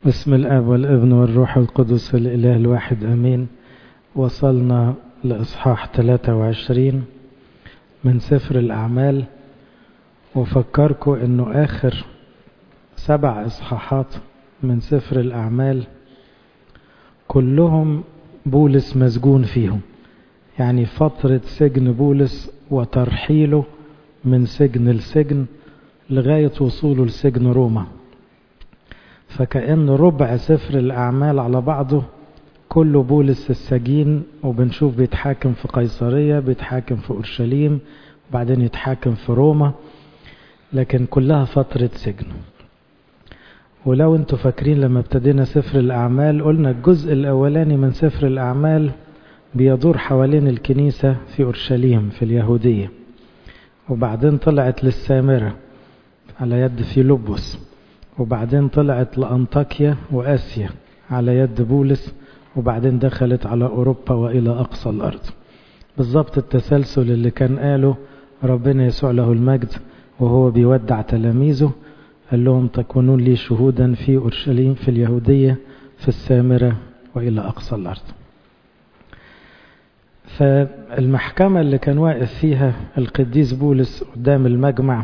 بسم الآب والابن والروح القدس الإله الواحد أمين. وصلنا لإصحاح 23 من سفر الأعمال، وفكركم أنه آخر 7 إصحاحات من سفر الأعمال كلهم بولس مسجون فيهم، يعني فترة سجن بولس وترحيله من سجن لسجن لغاية وصوله لسجن روما. فكأن ربع سفر الأعمال على بعضه كله بولس السجين، وبنشوف بيتحاكم في قيصرية، بيتحاكم في أورشليم، وبعدين يتحاكم في روما، لكن كلها فترة سجن. ولو انتوا فاكرين لما ابتدينا سفر الأعمال قلنا الجزء الأولاني من سفر الأعمال بيدور حوالين الكنيسة في أورشليم في اليهودية، وبعدين طلعت للسامرة على يد فيلبس، وبعدين طلعت لأنطاكيا وآسيا على يد بولس، وبعدين دخلت على أوروبا وإلى أقصى الأرض. بالضبط التسلسل اللي كان قاله ربنا يسوع له المجد وهو بيودع تلاميذه، قال لهم تكونون لي شهودا في أورشليم، في اليهودية، في السامرة، وإلى أقصى الأرض. فالمحكمة اللي كان واقف فيها القديس بولس قدام المجمع،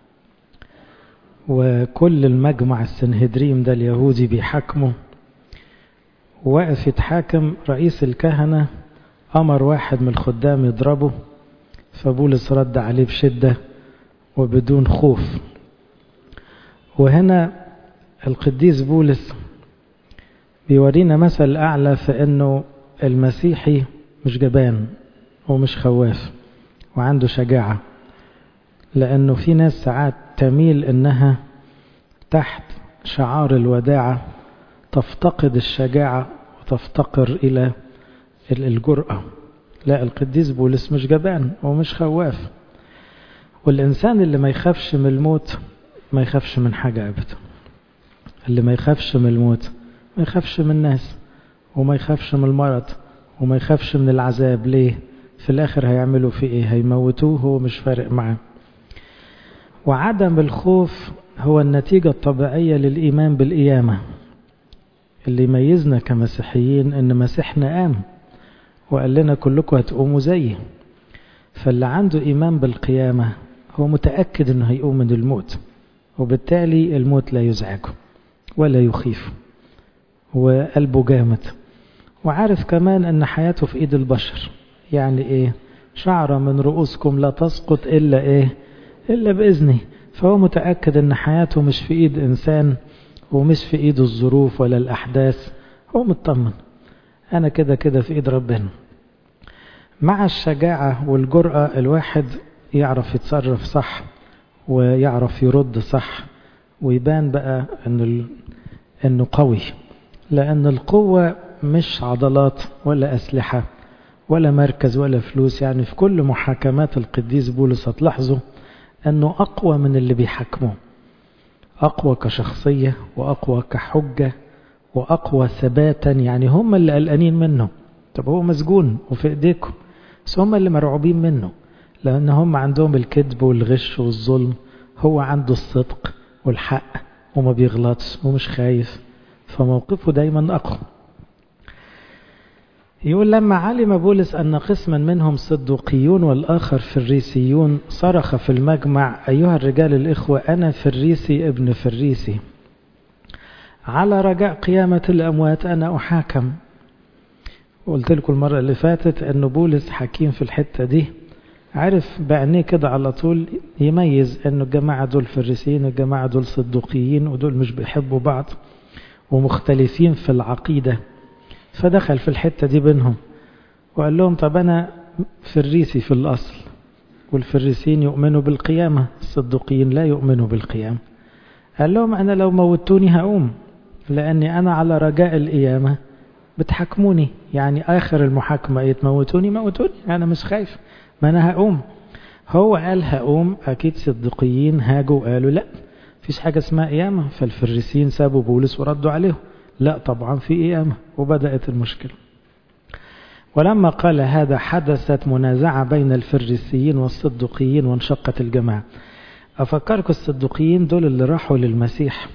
وكل المجمع السنهدريم ده اليهودي بيحاكمه، واقف يتحاكم. رئيس الكهنة أمر واحد من الخدام يضربه، فبولس رد عليه بشدة وبدون خوف. وهنا القديس بولس بيورينا مثل أعلى في أنه المسيحي مش جبان ومش خواف وعنده شجاعة، لأنه في ناس ساعات تميل أنها تحت شعار الوداعة تفتقد الشجاعة وتفتقر إلى الجرأة. لا، القديس بولس مش جبان ومش خواف، والإنسان اللي ما يخافش من الموت ما يخافش من حاجة أبدا. اللي ما يخافش من الموت ما يخافش من الناس، وما يخافش من المرض، وما يخافش من العذاب. ليه؟ في الآخر هيعملوا فيه إيه؟ هيموتوه، هو مش فارق معاه. وعدم الخوف هو النتيجة الطبيعية للإيمان بالقيامة. اللي يميزنا كمسيحيين إن مسيحنا قام وقال لنا كلكم هتقوموا زيي. فاللي عنده إيمان بالقيامة هو متأكد إنه هيقوم من الموت، وبالتالي الموت لا يزعجه ولا يخيفه، وقلبه جامد، وعارف كمان إن حياته في إيد البشر. يعني إيه؟ شعرة من رؤوسكم لا تسقط إلا إيه؟ إلا بإذنه. فهو متأكد إن حياته مش في إيد إنسان، ومش في إيد الظروف ولا الأحداث. هو مطمن أنا كده كده في إيد ربنا. مع الشجاعة والجرأة الواحد يعرف يتصرف صح، ويعرف يرد صح، ويبان بقى إنه قوي. لأن القوة مش عضلات ولا أسلحة ولا مركز ولا فلوس. يعني في كل محاكمات القديس بولس هتلاحظوا أنه أقوى من اللي بيحكمه، أقوى كشخصية، وأقوى كحجة، وأقوى ثباتا. يعني هم اللي قلقانين منه. طب هو مسجون وفي إيديكم، بس هم اللي مرعوبين منه، لأن هم عندهم الكذب والغش والظلم، هو عنده الصدق والحق وما بيغلطش ومش خايف، فموقفه دايما أقوى. يقول لما علم بولس أن قسما منهم صدوقيون والآخر فريسيون صرخ في المجمع أيها الرجال الإخوة أنا فريسي ابن فريسي، على رجاء قيامة الأموات أنا أحاكم. وقلت لكم المرة اللي فاتت أن بولس حكيم في الحتة دي، عرف بعينيه كده على طول يميز أنه الجماعة دول فريسيين، الجماعة دول صدوقيين، ودول مش بيحبوا بعض ومختلفين في العقيدة. فدخل في الحتة دي بينهم وقال لهم طب أنا فريسي في الأصل، والفريسيين يؤمنوا بالقيامة، الصدوقيين لا يؤمنوا بالقيامة. قال لهم أنا لو موتوني هقوم، لأني أنا على رجاء القيامة بتحكموني. يعني آخر المحاكمة تموتوني، موتوني، أنا مش خايف، ما أنا هقوم. هو قال هقوم، أكيد صدوقيين هاجوا وقالوا لا فيش حاجة اسمها قيامة. فالفريسيين سابوا بولس وردوا عليه لا طبعا في قيامة، وبدأت المشكلة. ولما قال هذا حدثت منازعة بين الفريسيين والصدوقيين وانشقت الجماعة. أفكركم الصدوقيين دول اللي راحوا للمسيح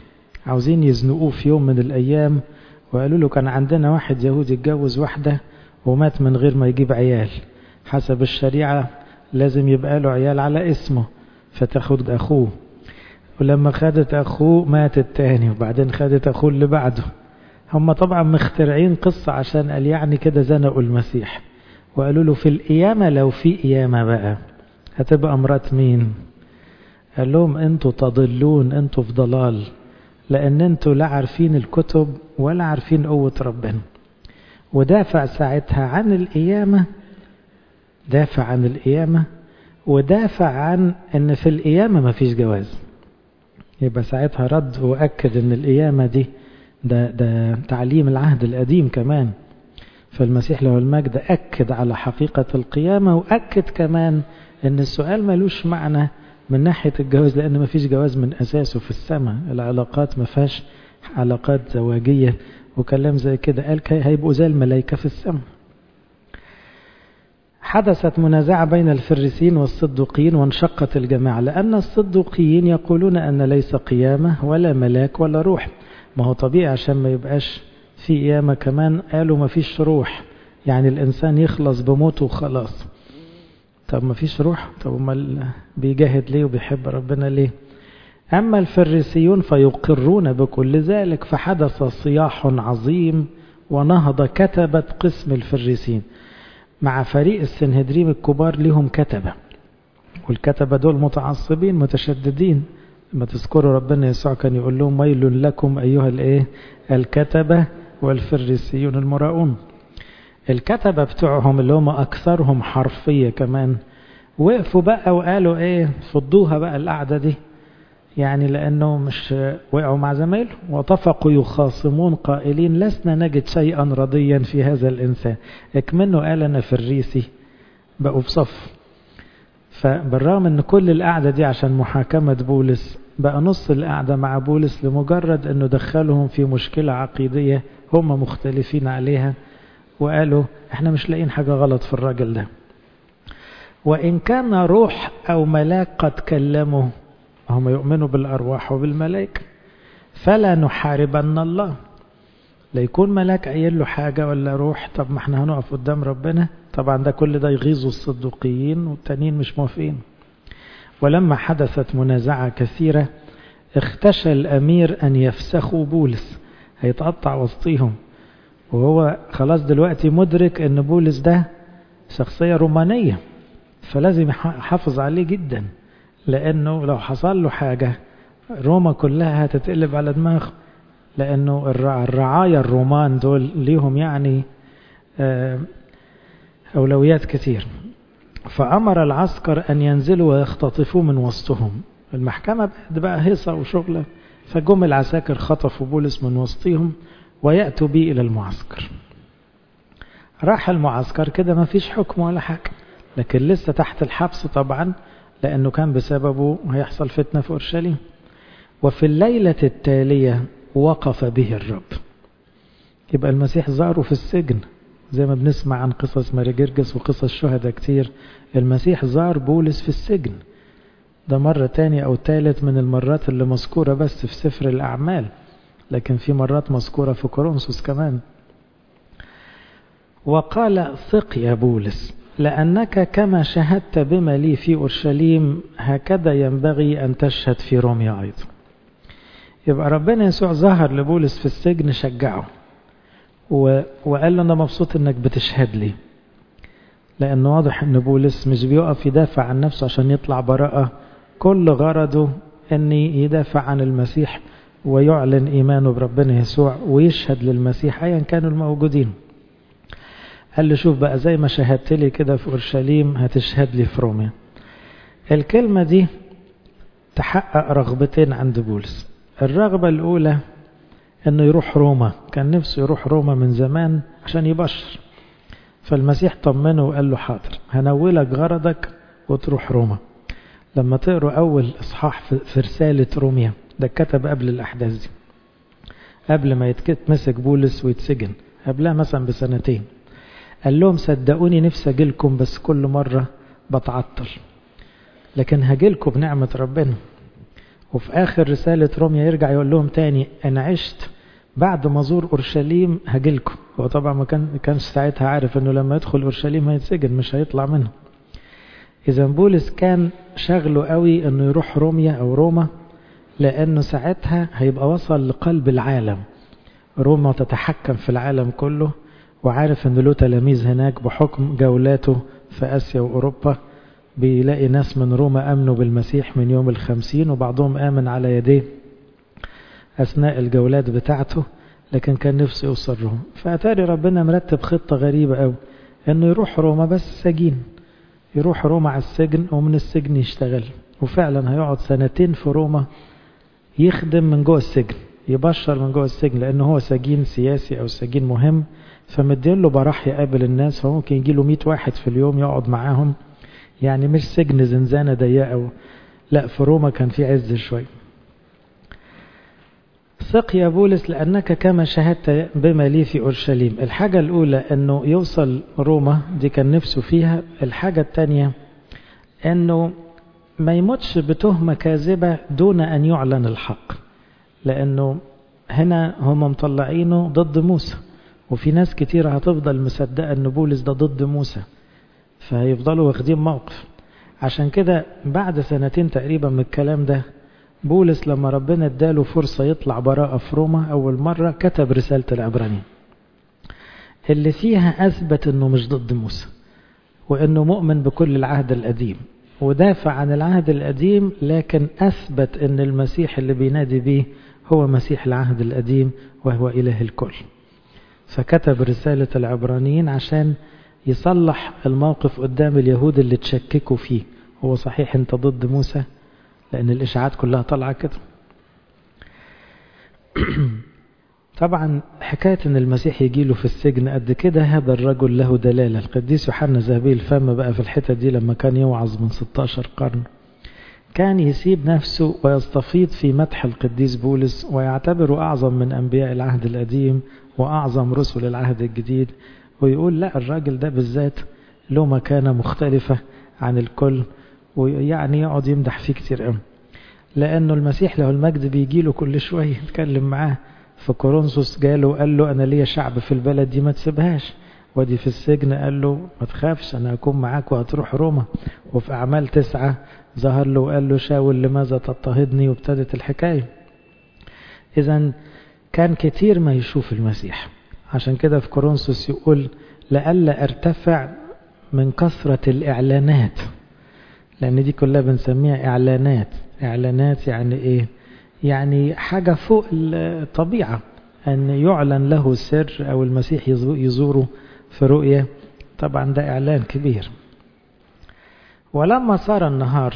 عاوزين يزنقوه في يوم من الأيام، وقالوا له كان عندنا واحد يهودي اتجوز واحدة ومات من غير ما يجيب عيال، حسب الشريعة لازم يبقى له عيال على اسمه، فتاخد أخوه، ولما خدت أخوه مات التاني، وبعدين خدت أخوه اللي بعده. هم طبعا مخترعين قصة عشان قال يعني كده زنقوا المسيح، وقالوا له في القيامة لو في قيامة بقى هتبقى مرات مين؟ قال لهم انتوا تضلون، انتوا في ضلال، لأن انتوا لا عارفين الكتب ولا عارفين قوة ربنا. ودافع ساعتها عن القيامة، دافع عن القيامة، ودافع عن ان في القيامة ما فيش جواز. يبقى ساعتها رد وأكد ان القيامة دي ده تعليم العهد القديم كمان. فالمسيح له المجد أكد على حقيقة القيامة، وأكد كمان ان السؤال ملوش معنى من ناحية الجواز، لأن ما فيش جواز من أساسه في السماء، العلاقات ما فيهاش علاقات زواجية وكلام زي كده، قال هيبقوا زي الملائكة في السماء. حدثت منازعة بين الفريسيين والصدوقيين وانشقت الجماعة، لأن الصدوقيين يقولون أن ليس قيامة ولا ملاك ولا روح. ما هو طبيعي عشان ما يبقاش في قيامة كمان قالوا ما فيش روح، يعني الإنسان يخلص بموته وخلاص. طب ما فيش روح، طب ما بيجاهد ليه وبيحب ربنا ليه؟ أما الفريسيون فيقرون بكل ذلك، فحدث صياح عظيم ونهض كتبة قسم الفريسيين مع فريق السنهدريم الكبار لهم كتبة، والكتبة دول متعصبين متشددين. لما تذكروا ربنا يسوع كان يقول لهم ويل لكم أيها الكتبة والفريسيون المراؤون. الكتبة بتوعهم اللي هم أكثرهم حرفية كمان وقفوا بقى وقالوا فضوها بقى القعدة دي، يعني لأنه مش وقعوا مع زمايله، واتفقوا يخاصمون قائلين لسنا نجد شيئا رضيا في هذا الإنسان، اكمنه قال أنا فريسي، بقوا بصف. فبالرغم أن كل القعدة دي عشان محاكمة بولس، بقى نص القعدة مع بولس لمجرد أنه دخلهم في مشكلة عقيدية هم مختلفين عليها، وقالوا احنا مش لاقيين حاجة غلط في الراجل ده. وإن كان روح أو ملاك قد كلموا، هم يؤمنوا بالأرواح وبالملائكة، فلا نحاربن الله. لا يكون ملاك قايل له حاجة ولا روح، طب ما احنا هنقف قدام ربنا. طبعا ده كل ده يغيظوا الصدوقيين والتانيين مش موافقين. ولما حدثت منازعة كثيرة اختشى الأمير أن يفسخوا بولس، هيتقطع وسطيهم، وهو خلاص دلوقتي مدرك أن بولس ده شخصية رومانية، فلازم يحافظ عليه جدا، لأنه لو حصل له حاجة روما كلها هتتقلب على دماغه، لأنه الرعايا الرومان دول ليهم يعني أولويات كتير. فأمر العسكر أن ينزلوا ويختطفوا من وسطهم. المحكمة بقى هيصة وشغلة، فجم العساكر خطفوا بولس من وسطهم ويأتوا به إلى المعسكر. راح المعسكر كده ما فيش حكم ولا حاجة، لكن لسه تحت الحبس طبعا، لأنه كان بسببه هيحصل فتنة في أورشليم. وفي الليلة التالية وقف به الرب. يبقى المسيح زاره في السجن، زي ما بنسمع عن قصص ماري جرجس وقصص شهداء كتير. المسيح زار بولس في السجن، ده مرة تاني أو تالت من المرات اللي مذكورة بس في سفر الأعمال، لكن في مرات مذكورة في كورنثوس كمان. وقال ثق يا بولس، لأنك كما شهدت بما لي في أورشليم هكذا ينبغي أن تشهد في روميا أيضا. يبقى ربنا يسوع ظهر لبولس في السجن، شجعه وقال له أنا مبسوط أنك بتشهد لي، لأنه واضح أن بولس مش بيقف يدافع عن نفسه عشان يطلع براءة، كل غرضه أن يدافع عن المسيح ويعلن إيمانه بربنا يسوع ويشهد للمسيح أيا كانوا الموجودين. قال له شوف بقى زي ما شهدت لي كده في أورشليم هتشهد لي في روميا. الكلمة دي تحقق رغبتين عند بولس. الرغبة الأولى أنه يروح روما، كان نفسه يروح روما من زمان عشان يبشر، فالمسيح طمنه وقال له حاضر هنولك غرضك وتروح روما. لما تقروا أول إصحاح في رسالة روميا، ده كتب قبل الأحداث دي، قبل ما يتمسك بولس ويتسجن، قبلها مثلا بسنتين، قال لهم صدقوني نفسي أجيلكم بس كل مرة بتعطل، لكن هجيلكم بنعمة ربنا. وفي آخر رسالة روميا يرجع يقول لهم تاني أنا عشت بعد ما زور أورشليم هجيلكم. هو طبعا ما كانش ساعتها عارف أنه لما يدخل أورشليم هيتسجن مش هيطلع منه. إذا بولس كان شغله قوي أنه يروح روميا أو روما، لأنه ساعتها هيبقى وصل لقلب العالم. روما تتحكم في العالم كله، وعارف أنه له تلاميذ هناك بحكم جولاته في آسيا وأوروبا. بيلاقي ناس من روما آمنوا بالمسيح من يوم 50، وبعضهم آمن على يديه أثناء الجولات بتاعته، لكن كان نفسه يوصل روما. فأتاري ربنا مرتب خطة غريبة أوي، أنه يروح روما بس سجين، يروح روما على السجن ومن السجن يشتغل. وفعلا هيقعد 2 في روما يخدم من جوه السجن، يبشر من جوه السجن، لأنه هو سجين سياسي أو سجين مهم، فمدين له براح يقابل الناس، فممكن يجي له 100 واحد في اليوم يقعد معاهم. يعني مش سجن زنزانة ضيقة، لا، في روما كان في عز شوي. ثق يا بولس لأنك كما شهدت بما لي في أورشليم. الحاجة الأولى أنه يوصل روما، دي كان نفسه فيها. الحاجة الثانية أنه ما يموتش بتهمة كاذبة دون أن يعلن الحق، لأنه هنا هم مطلعينه ضد موسى، وفي ناس كتير هتفضل مصدقة أن بولس ده ضد موسى، فهيفضلوا واخدين موقف. عشان كده بعد 2 تقريبا من الكلام ده، بولس لما ربنا اداله فرصة يطلع براءة في روما أول مرة، كتب رسالة العبرانيين اللي فيها أثبت أنه مش ضد موسى، وأنه مؤمن بكل العهد القديم، ودافع عن العهد القديم، لكن أثبت أن المسيح اللي بينادي به هو مسيح العهد القديم وهو إله الكل. فكتب رسالة العبرانيين عشان يصلح الموقف قدام اليهود اللي تشككوا فيه. هو صحيح انت ضد موسى، لأن الإشاعات كلها طالعة كده. طبعا حكاية ان المسيح يجيله في السجن قد كده، هذا الرجل له دلالة. القديس يوحنا ذهبي الفم بقى في الحتة دي لما كان يوعظ من 16 قرن، كان يسيب نفسه ويستفيض في مدح القديس بولس، ويعتبره أعظم من أنبياء العهد القديم وأعظم رسل العهد الجديد، ويقول لا، الراجل ده بالذات له مكانة مختلفة عن الكل، ويعني يقعد يمدح فيه كتير قوي، لأنه المسيح له المجد بيجيله كل شوية يتكلم معاه. في كورنثوس جاله وقال له أنا ليا شعب في البلد دي ما تسيبهاش، ودي في السجن قال له ما تخافش أنا هكون معاك وهتروح روما. وفي أعمال 9 ظهر له وقال له شاول لماذا تضطهدني، وابتدت الحكاية. إذن كان كتير ما يشوف المسيح. عشان كده في كورنثوس يقول لألا ارتفع من كثرة الإعلانات، لأن دي كلها بنسميها إعلانات. إعلانات يعني إيه؟ يعني حاجة فوق الطبيعة، أن يعلن له السر أو المسيح يزوره في رؤية. طبعا ده إعلان كبير. ولما صار النهار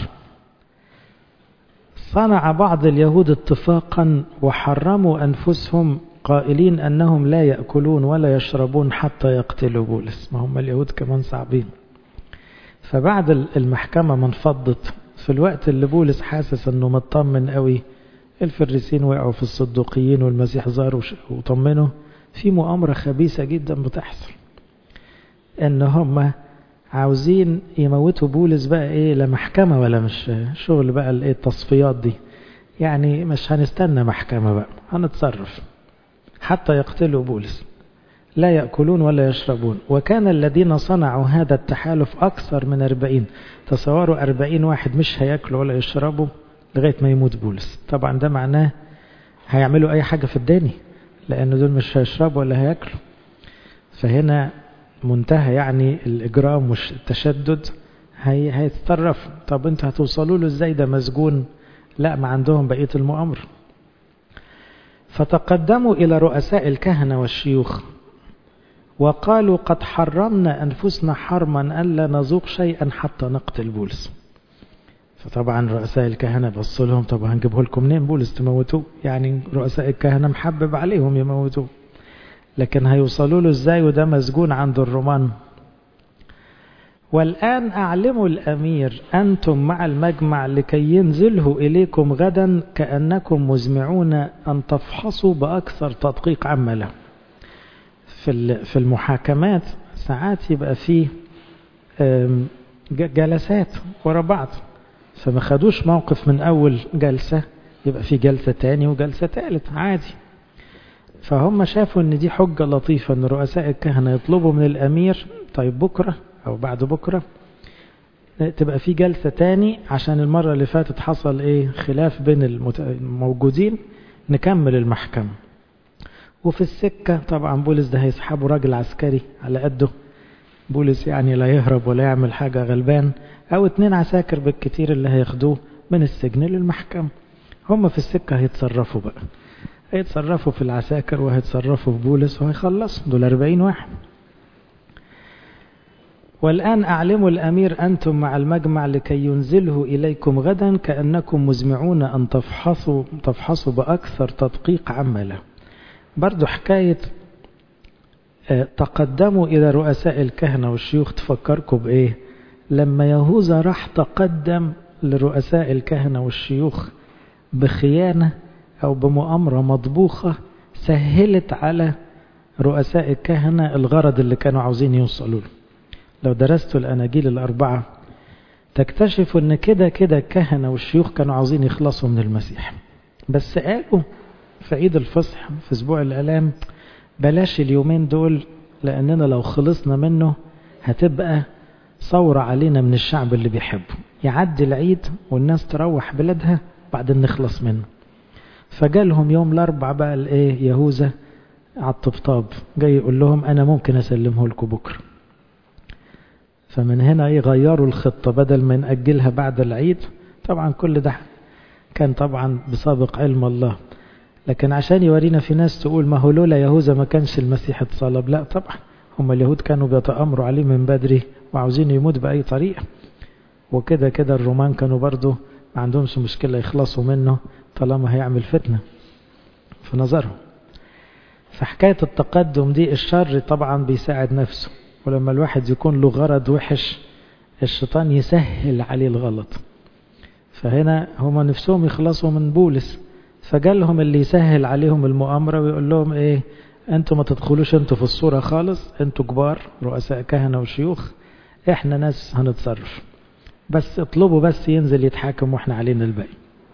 صنع بعض اليهود اتفاقا وحرموا أنفسهم قائلين أنهم لا يأكلون ولا يشربون حتى يقتلوا بولس. ما هم اليهود كمان صعبين. فبعد المحكمة ما انفضت، في الوقت اللي بولس حاسس أنه مطمن قوي، الفريسين وقعوا في الصدوقيين والمسيح ظهر وطمنوا. في مؤامرة خبيثة جدا بتحصل، ان هم عاوزين يموتوا بولس. بقى ايه، لا محكمة ولا مش شغل بقى الايه التصفيات دي، يعني مش هنستنى محكمة بقى، هنتصرف حتى يقتلوا بولس. لا يأكلون ولا يشربون. وكان الذين صنعوا هذا التحالف أكثر من 40. تصوروا 40 واحد مش هيأكلوا ولا يشربوا لغاية ما يموت بولس. طبعا ده معناه هيعملوا أي حاجة في الدنيا، لأنه دول مش هيشربوا ولا هيأكلوا. فهنا منتهى يعني الإجرام والتشدد، هيتصرفوا. طب انتوا هتوصلوا له ازاي؟ ده مسجون. لا، ما عندهم بقية المؤامرة. فتقدموا إلى رؤساء الكهنة والشيوخ وقالوا قد حرمنا أنفسنا حرما ألا نذوق شيئا حتى نقتل بولس. فطبعا رؤساء الكهنة بصوا لهم، طب هنجيبه لكم منين بولس تموتوه؟ يعني رؤساء الكهنة محبب عليهم يموتوه، لكن هيوصلوا له ازاي وده مسجون عند الرومان؟ والآن أعلموا الأمير أنتم مع المجمع لكي ينزله إليكم غدا كأنكم مزمعون أن تفحصوا بأكثر تدقيق عما له. في المحاكمات ساعات يبقى فيه جلسات ورا بعض، فما خدوش موقف من أول جلسة، يبقى في جلسة تاني وجلسة تالت عادي. فهم شافوا ان دي حجة لطيفة ان رؤساء الكهنة يطلبوا من الامير طيب بكرة او بعد بكرة تبقى في جلسة تاني، عشان المرة اللي فاتت حصل خلاف بين الموجودين، نكمل المحكمة. وفي السكة طبعا بولس ده هيسحبوا راجل عسكري على قده، بولس يعني لا يهرب ولا يعمل حاجة، غلبان، او 2 عساكر بالكتير اللي هياخدوه من السجن للمحكمة. هم في السكة هيتصرفوا بقى، هيتصرفوا في العساكر وهيتصرفوا في بولس وهيخلصوا دول 40 واحد. والآن أعلموا الأمير أنتم مع المجمع لكي ينزله إليكم غدا كأنكم مزمعون أن تفحصوا بأكثر تدقيق عما له. برضو حكاية تقدموا إلى رؤساء الكهنة والشيوخ تفكركم بإيه؟ لما يهوذا راح تقدم لرؤساء الكهنة والشيوخ بخيانة أو بمؤامرة مطبوخة سهلت على رؤساء الكهنة الغرض اللي كانوا عاوزين يوصلوا له. لو درستوا الأناجيل ال4 تكتشفوا ان كده الكهنة والشيوخ كانوا عاوزين يخلصوا من المسيح، بس قالوا في عيد الفصح في اسبوع الآلام بلاش اليومين دول، لأننا لو خلصنا منه هتبقى ثورة علينا من الشعب اللي بيحبه، يعدي العيد والناس تروح بلادها بعدين نخلص منه. فجالهم يوم الأربع بقى يهوذا على الطبطاب جاي يقول لهم أنا ممكن أسلمه لكم بكرة. فمن هنا غيروا الخطة، بدل ما نأجلها بعد العيد. طبعا كل ده كان طبعا بسابق علم الله، لكن عشان يورينا في ناس تقول ما هو لولا يهوذا ما كانش المسيح اتصلب. لا طبعا، هم اليهود كانوا بيتأمروا عليه من بدري وعاوزين يموت بأي طريقة، وكده الرومان كانوا برضو ما عندهمش مشكلة يخلصوا منه طالما هيعمل فتنة في نظرهم. فحكاية التقدم دي الشر طبعا بيساعد نفسه، ولما الواحد يكون له غرض وحش الشيطان يسهل عليه الغلط. فهنا هم نفسهم يخلصوا من بولس، فجالهم اللي يسهل عليهم المؤامرة ويقول لهم انتوا ما تدخلوش انتوا في الصورة خالص، انتوا كبار رؤساء كهنة وشيوخ، احنا ناس هنتصرف، بس اطلبوا بس ينزل يتحاكم واحنا علينا الباقي.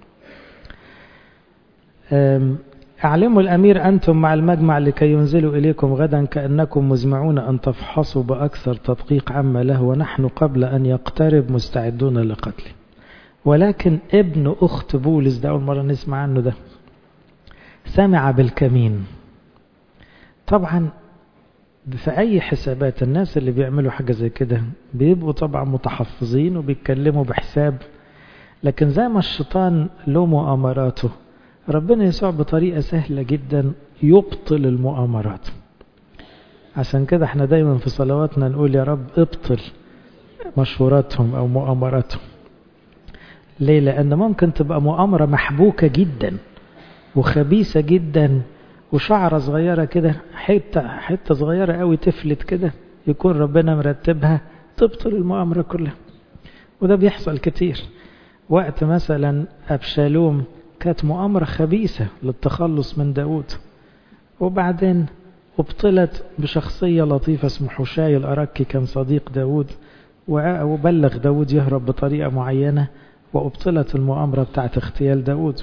أعلموا الأمير أنتم مع المجمع لكي ينزلوا إليكم غدا كأنكم مزمعون أن تفحصوا بأكثر تدقيق عما له، ونحن قبل أن يقترب مستعدون لقتله. ولكن ابن أخت بولس، ده أول مرة نسمع عنه، ده سمع بالكمين. طبعا في أي حسابات الناس اللي بيعملوا حاجة زي كده بيبقوا طبعا متحفظين وبيتكلموا بحساب، لكن زي ما الشيطان له مؤامراته، ربنا يسوع بطريقة سهلة جدا يبطل المؤامرات. عشان كده احنا دايما في صلواتنا نقول يا رب ابطل مشوراتهم أو مؤامراتهم. ليه؟ لأن ممكن تبقى مؤامرة محبوكة جدا وخبيثة جدا، وشعرة صغيرة كده، حتة صغيرة قوي تفلت كده، يكون ربنا مرتبها تبطل المؤامرة كلها. وده بيحصل كتير. وقت مثلا أبشالوم كانت مؤامرة خبيثة للتخلص من داود، وبعدين ابطلت بشخصية لطيفة اسمه حشاي الأركي، كان صديق داود وبلغ داود يهرب بطريقة معينة، وابطلت المؤامرة بتاعت اغتيال داود.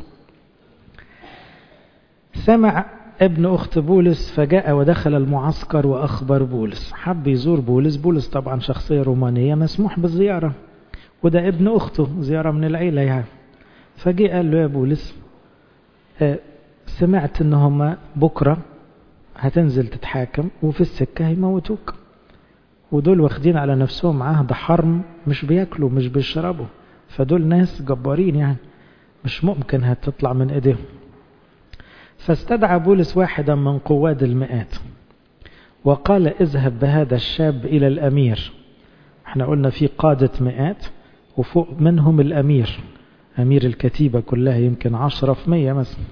سمع ابن أخت بولس فجاء ودخل المعسكر وأخبر بولس. حب يزور بولس، بولس طبعا شخصية رومانية مسموح بالزيارة، وده ابن أخته زيارة من العيلة يعني. فجاء قال له يا بولس سمعت انهم بكرة هتنزل تتحاكم وفي السكة هيموتوك، ودول واخدين على نفسهم عهد حرم، مش بياكلوا مش بيشربوا، فدول ناس جبارين يعني مش ممكن هتطلع من ايديهم. فاستدعى بولس واحدا من قواد المئات وقال اذهب بهذا الشاب الى الامير. احنا قلنا في قادة مئات وفوق منهم الامير، امير الكتيبة كلها يمكن 10% مثلا.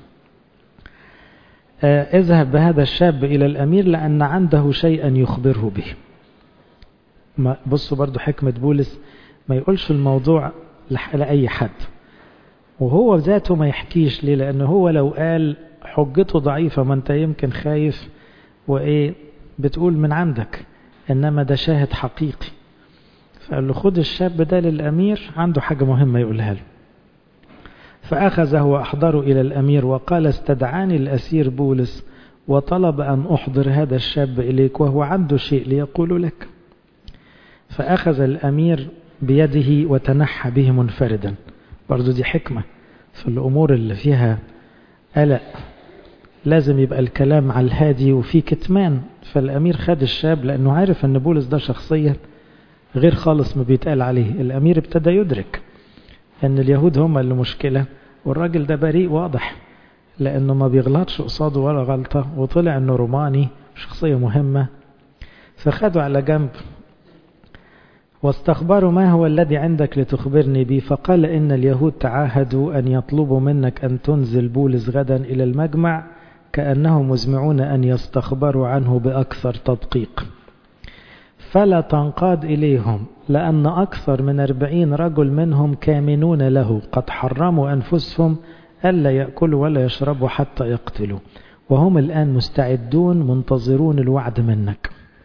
اذهب بهذا الشاب الى الامير لان عنده شيئا يخبره به. بصوا برضو حكمة بولس، ما يقولش الموضوع لأي حد، وهو ذاته ما يحكيش. ليه؟ لأنه هو لو قال حجته ضعيفة، ما انت يمكن خايف بتقول من عندك، إنما ده شاهد حقيقي. فقال له خد الشاب ده للأمير، عنده حاجة مهمة يقولها له. فأخذه وأحضره إلى الأمير وقال استدعاني الأسير بولس وطلب أن أحضر هذا الشاب إليك وهو عنده شيء ليقول لك. فأخذ الأمير بيده وتنحى به منفردا. برضو دي حكمة في الأمور اللي فيها قلق، لازم يبقى الكلام على الهادي وفي كتمان. فالأمير خد الشاب لأنه عارف أن بولس ده شخصيا غير خالص ما بيتقال عليه. الأمير ابتدى يدرك أن اليهود هم اللي مشكلة والراجل ده بريء واضح لأنه ما بيغلطش قصاده ولا غلطة، وطلع أنه روماني شخصية مهمة. فخدوا على جنب واستخبروا ما هو الذي عندك لتخبرني به. فقال إن اليهود تعاهدوا أن يطلبوا منك أن تنزل بولس غدا إلى المجمع كأنهم مزمعون أن يستخبروا عنه بأكثر تدقيق، فلا تنقاد إليهم لأن أكثر من 40 رجل منهم كامنون له قد حرموا أنفسهم ألا يأكلوا ولا يشربوا حتى يقتلوا، وهم الآن مستعدون منتظرون الوعد منك.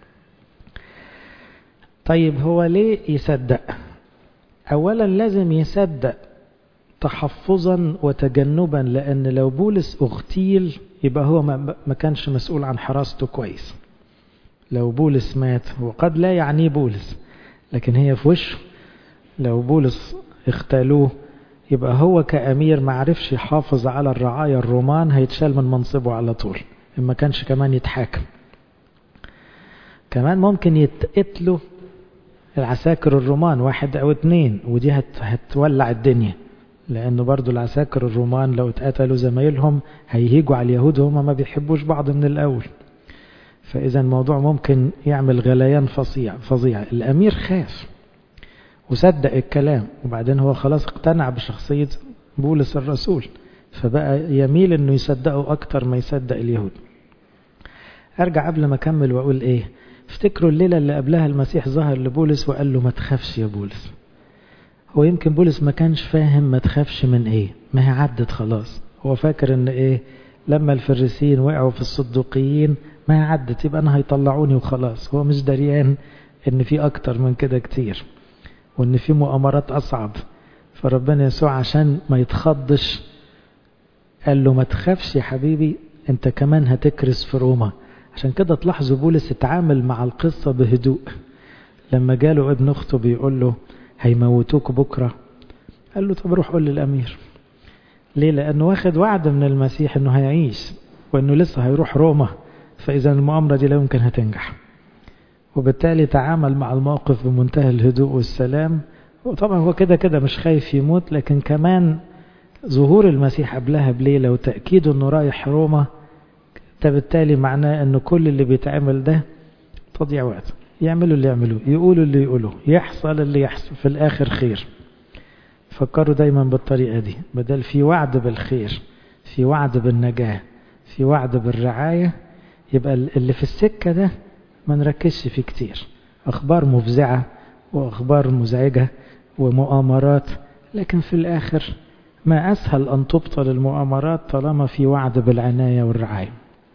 طيب هو ليه يصدق؟ أولا لازم يصدق تحفظا وتجنبا، لأن لو بولس اغتيل يبقى هو ما كانش مسؤول عن حراسته كويس. لو بولس مات وقد لا يعنيه بولس لكن هي في وشه، لو بولس اغتالوه يبقى هو كأمير ما عرفش يحافظ على الرعاية الرومان، هيتشال من منصبه على طول، إما كانش كمان يتحاكم. كمان ممكن يتقتلوا العساكر الرومان 1 أو 2، ودي هتولع الدنيا، لأنه برضو العساكر الرومان لو اتقتلوا زمايلهم هيهيجوا على اليهود وهم ما بيحبوش بعض من الأول. فإذا الموضوع ممكن يعمل غليان فظيع. الأمير خاف وصدق الكلام، وبعدين هو خلاص اقتنع بشخصية بولس الرسول، فبقى يميل انه يصدقه اكتر ما يصدق اليهود. ارجع قبل ما اكمل واقول ايه، افتكروا الليلة اللي قبلها المسيح ظهر لبولس وقال له ما تخافش يا بولس. هو يمكن بولس ما كانش فاهم ما تخافش من ايه، ما هي عدت خلاص. هو فاكر ان ايه، لما الفريسيين وقعوا في الصدوقيين ما هي عدت يبقى انا هيطلعوني وخلاص. هو مش دريان ان في اكتر من كده كتير، وان في مؤامرات اصعب. فربنا يسوع عشان ما يتخضش قال له ما تخافش يا حبيبي، انت كمان هتكرس في روما. عشان كده تلاحظوا بولس اتعامل مع القصة بهدوء. لما جاله ابن اخته بيقول له هيموتوك بكرة، قال له طب روح قول للأمير. ليه؟ لأنه واخد وعد من المسيح انه هيعيش وانه لسه هيروح روما، فإذا المؤامرة دي لا يمكن هتنجح. وبالتالي تعامل مع الموقف بمنتهى الهدوء والسلام. وطبعا هو كده مش خايف يموت، لكن كمان ظهور المسيح قبلها بليلة وتأكيد انه رايح روما، بالتالي معناه انه كل اللي بيتعمل ده تضيع وقت. يعملوا اللي يعملوه، يقولوا اللي يقولوه، يحصل اللي يحصل، في الآخر خير. فكروا دايما بالطريقة دي، بدل في وعد بالخير، في وعد بالنجاة، في وعد بالرعاية، يبقى اللي في السكة ده ما نركزش فيه كتير. أخبار مفزعة وأخبار مزعجة ومؤامرات، لكن في الآخر ما أسهل أن تبطل المؤامرات طالما في وعد بالعناية والرعاية.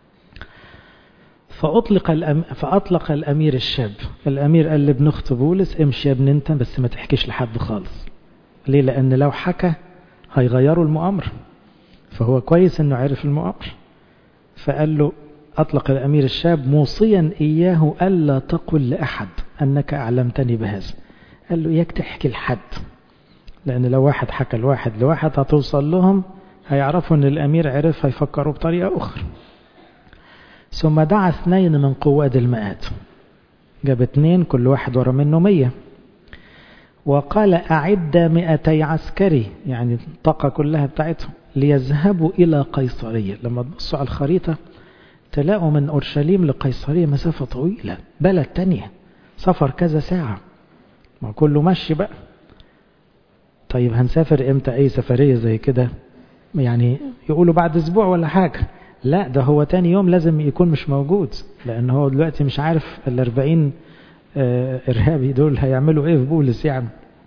فأطلق الأمير الشاب. الأمير قال لابن أخت بولس امشي يا ابن انت، بس ما تحكيش لحد خالص. ليه؟ لأن لو حكى هيغيروا المؤامرة، فهو كويس انه عرف المؤامرة. فقال له أطلق الأمير الشاب موصيا إياه ألا تقل لأحد أنك أعلمتني بهذا. قال له إياك تحكي لحد، لأن لو واحد حكى لواحد هتوصل لهم، هيعرفوا أن الأمير عرف، هيفكروا بطريقة أخرى. ثم دعا 2 من قواد المئات، جاب 2 كل واحد ورا منه 100، وقال أعد 200 عسكري، يعني الطاقة كلها بتاعتهم، ليذهبوا إلى قيصرية. لما تبصوا على الخريطة تلاقوا من أورشليم لقيصرية مسافة طويلة، بلد تانية، سفر كذا ساعة، ما كله مشي بقى. طيب هنسافر امتى؟ اي سفرية زي كده يعني يقولوا بعد اسبوع ولا حاجة، لا ده هو تاني يوم لازم يكون مش موجود، لان هو دلوقتي مش عارف 40 ارهابي دول هيعملوا ايه في بولس يعني.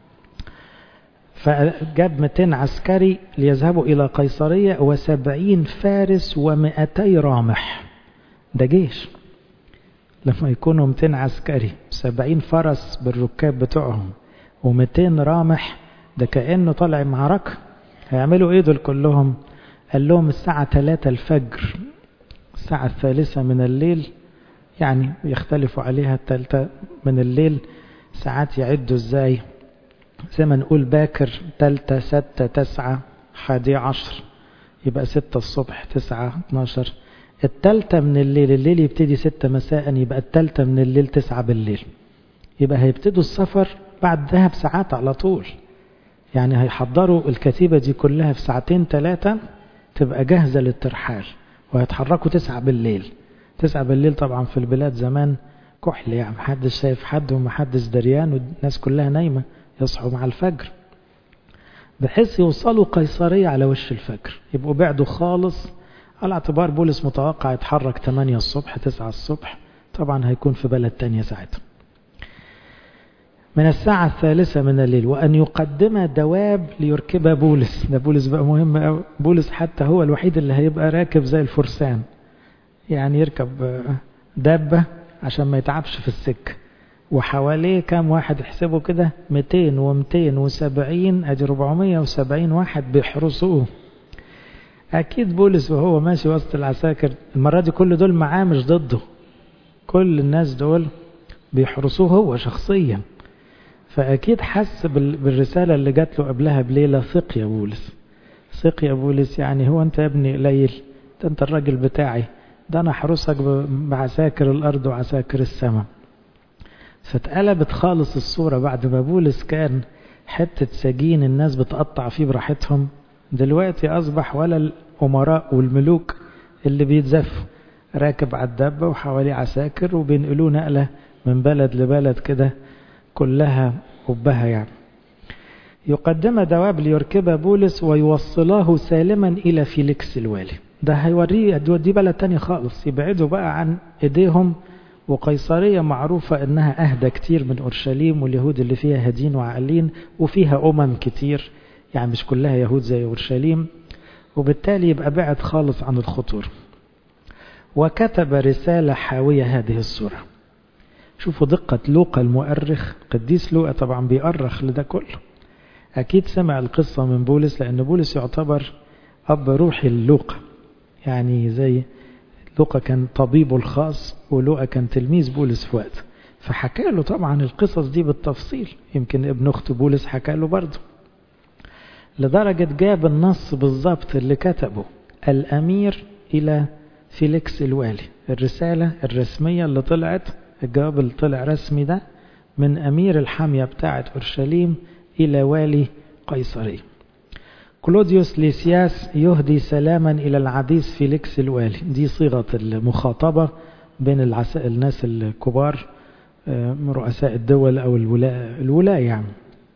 فجاب 200 عسكري ليذهبوا الى قيصرية، و70 فارس و200 رامح. ده جيش لما يكونوا 200 عسكري 70 فرس بالركاب بتوعهم و200 رامح، ده كأنه طالع معركة، هيعملوا ايه دول كلهم؟ قال لهم الساعة 3 الفجر، الساعة 3 من الليل، يعني يختلفوا عليها 3 من الليل، ساعات يعدوا ازاي؟ زي ما نقول باكر 3 6 9 11، يبقى 6 الصبح 9 12. 3 من الليل، الليل يبتدي 6 مساء، يبقى 3 من الليل 9 بالليل، يبقى هيبتدوا السفر بعدها بساعات على طول. يعني هيحضروا الكتيبة دي كلها في 2 3 تبقى جاهزة للترحال، وهيتحركوا 9 بالليل. 9 بالليل طبعا في البلاد زمان كحل، يعني محدش شايف حد ومحدش دريان والناس كلها نايمة، يصحوا مع الفجر بحيث يوصلوا قيصرية على وش الفجر، يبقوا بعدوا خالص. على اعتبار بولس متوقع يتحرك 8 الصبح 9 الصبح، طبعا هيكون في بلد تانية ساعتها. من الساعة 3 من الليل، وأن يقدم دواب ليركبها بولس. ده بولس بقى مهم أوي، بولس حتى هو الوحيد اللي هيبقى راكب زي الفرسان، يعني يركب دابة عشان ما يتعبش في السكة. وحواليه كام واحد يحسبوا كده؟ 200 و270، ادي 470 واحد بيحرسوه. اكيد بولس وهو ماشي وسط العساكر المرة دي كل دول معاه مش ضده، كل الناس دول بيحرسوه هو شخصيا، فاكيد حس بالرسالة اللي جات له قبلها بليلة: ثق يا بولس، ثق يا بولس. يعني هو انت يا ابني قليل؟ ده انت الراجل بتاعي، ده انا حرسك بعساكر الارض وعساكر السماء. فاتقلبت خالص الصورة بعد ما بولس كان حتة سجين الناس بتقطع فيه براحتهم، دلوقتي أصبح ولا الأمراء والملوك اللي بيتزفوا، راكب على الدابة وحواليه عساكر وبينقلوه نقلة من بلد لبلد كده كلها أبها. يعني يقدم دواب ليركب بولس ويوصلاه سالما إلى فيليكس الوالي. ده هيوريه دي بلد تاني خالص، يبعدوا بقى عن إيديهم. وقيصرية معروفة انها اهدى كتير من اورشليم، واليهود اللي فيها هادين وعاقلين، وفيها كتير، يعني مش كلها يهود زي اورشليم، وبالتالي يبقى بعد خالص عن الخطور. وكتب رسالة حاوية هذه الصورة. شوفوا دقة لوقا المؤرخ، قديس لوقا طبعا بيؤرخ لده كله، اكيد سمع القصة من بولس، لان بولس يعتبر اب روحي للوقا، يعني زي لوقا كان طبيبه الخاص، ولوقا كان تلميذ بولس في وقت، فحكى له طبعا القصص دي بالتفصيل. يمكن ابن اخت بولس حكى له برضه، لدرجة جاب النص بالضبط اللي كتبه الأمير إلى فيليكس الوالي، الرسالة الرسمية اللي طلعت، الجواب اللي طلع رسمي ده من أمير الحامية بتاعة أورشليم إلى والي قيصرية. كلوديوس ليسياس يهدي سلاما إلى العديس فيليكس الوالي. دي صيغة المخاطبة بين الناس الكبار، رؤساء الدول أو الولاة يعني.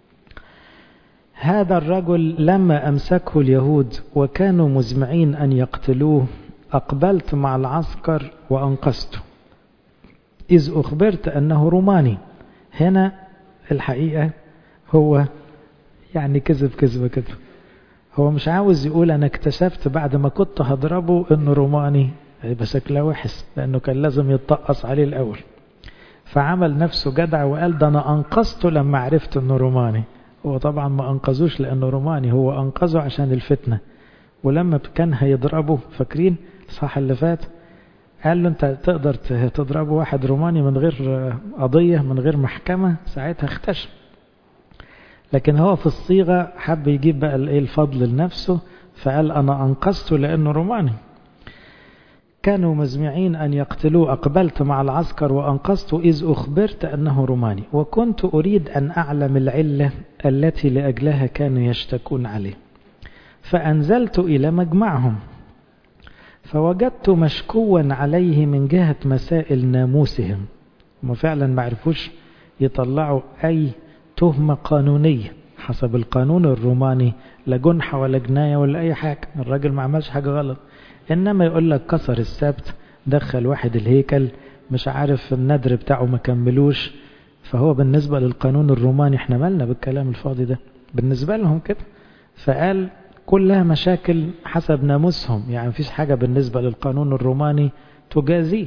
هذا الرجل لما أمسكه اليهود وكانوا مزمعين أن يقتلوه، أقبلت مع العسكر وأنقذته، إذ أخبرت أنه روماني. هنا الحقيقة هو يعني كذب كده، هو مش عاوز يقول أنا اكتشفت بعد ما كنت هضربه أنه روماني، يبقى شكله وحش، لأنه كان لازم يتطقص عليه الأول. فعمل نفسه جدع وقال ده أنا أنقذته لما عرفت أنه روماني. هو طبعا ما أنقذوش لأنه روماني، هو أنقذه عشان الفتنة. ولما كان هيضربه، فاكرين صح اللي فات، قال له أنت تقدر تضربه واحد روماني من غير قضية من غير محكمة؟ ساعتها اختشم. لكن هو في الصيغة حب يجيب بقى الفضل لنفسه، فقال أنا أنقذته لأنه روماني. كانوا مزمعين أن يقتلوه، أقبلت مع العسكر وأنقذته إذ أخبرت أنه روماني، وكنت أريد أن أعلم العلة التي لأجلها كانوا يشتكون عليه، فأنزلت إلى مجمعهم فوجدت مشكوا عليه من جهة مسائل ناموسهم. هم فعلا ما عرفوش يطلعوا أي تهمة قانونية حسب القانون الروماني، لا جنحة ولا جناية ولا أي حاجة، الراجل ما عملش حاجة غلط. إنما يقول لك كسر السبت، دخل واحد الهيكل، مش عارف الندر بتاعه ما كملوش. فهو بالنسبة للقانون الروماني احنا مالنا بالكلام الفاضي ده، بالنسبة لهم كده. فقال كلها مشاكل حسب ناموسهم، يعني مفيش حاجة بالنسبة للقانون الروماني تجازيه.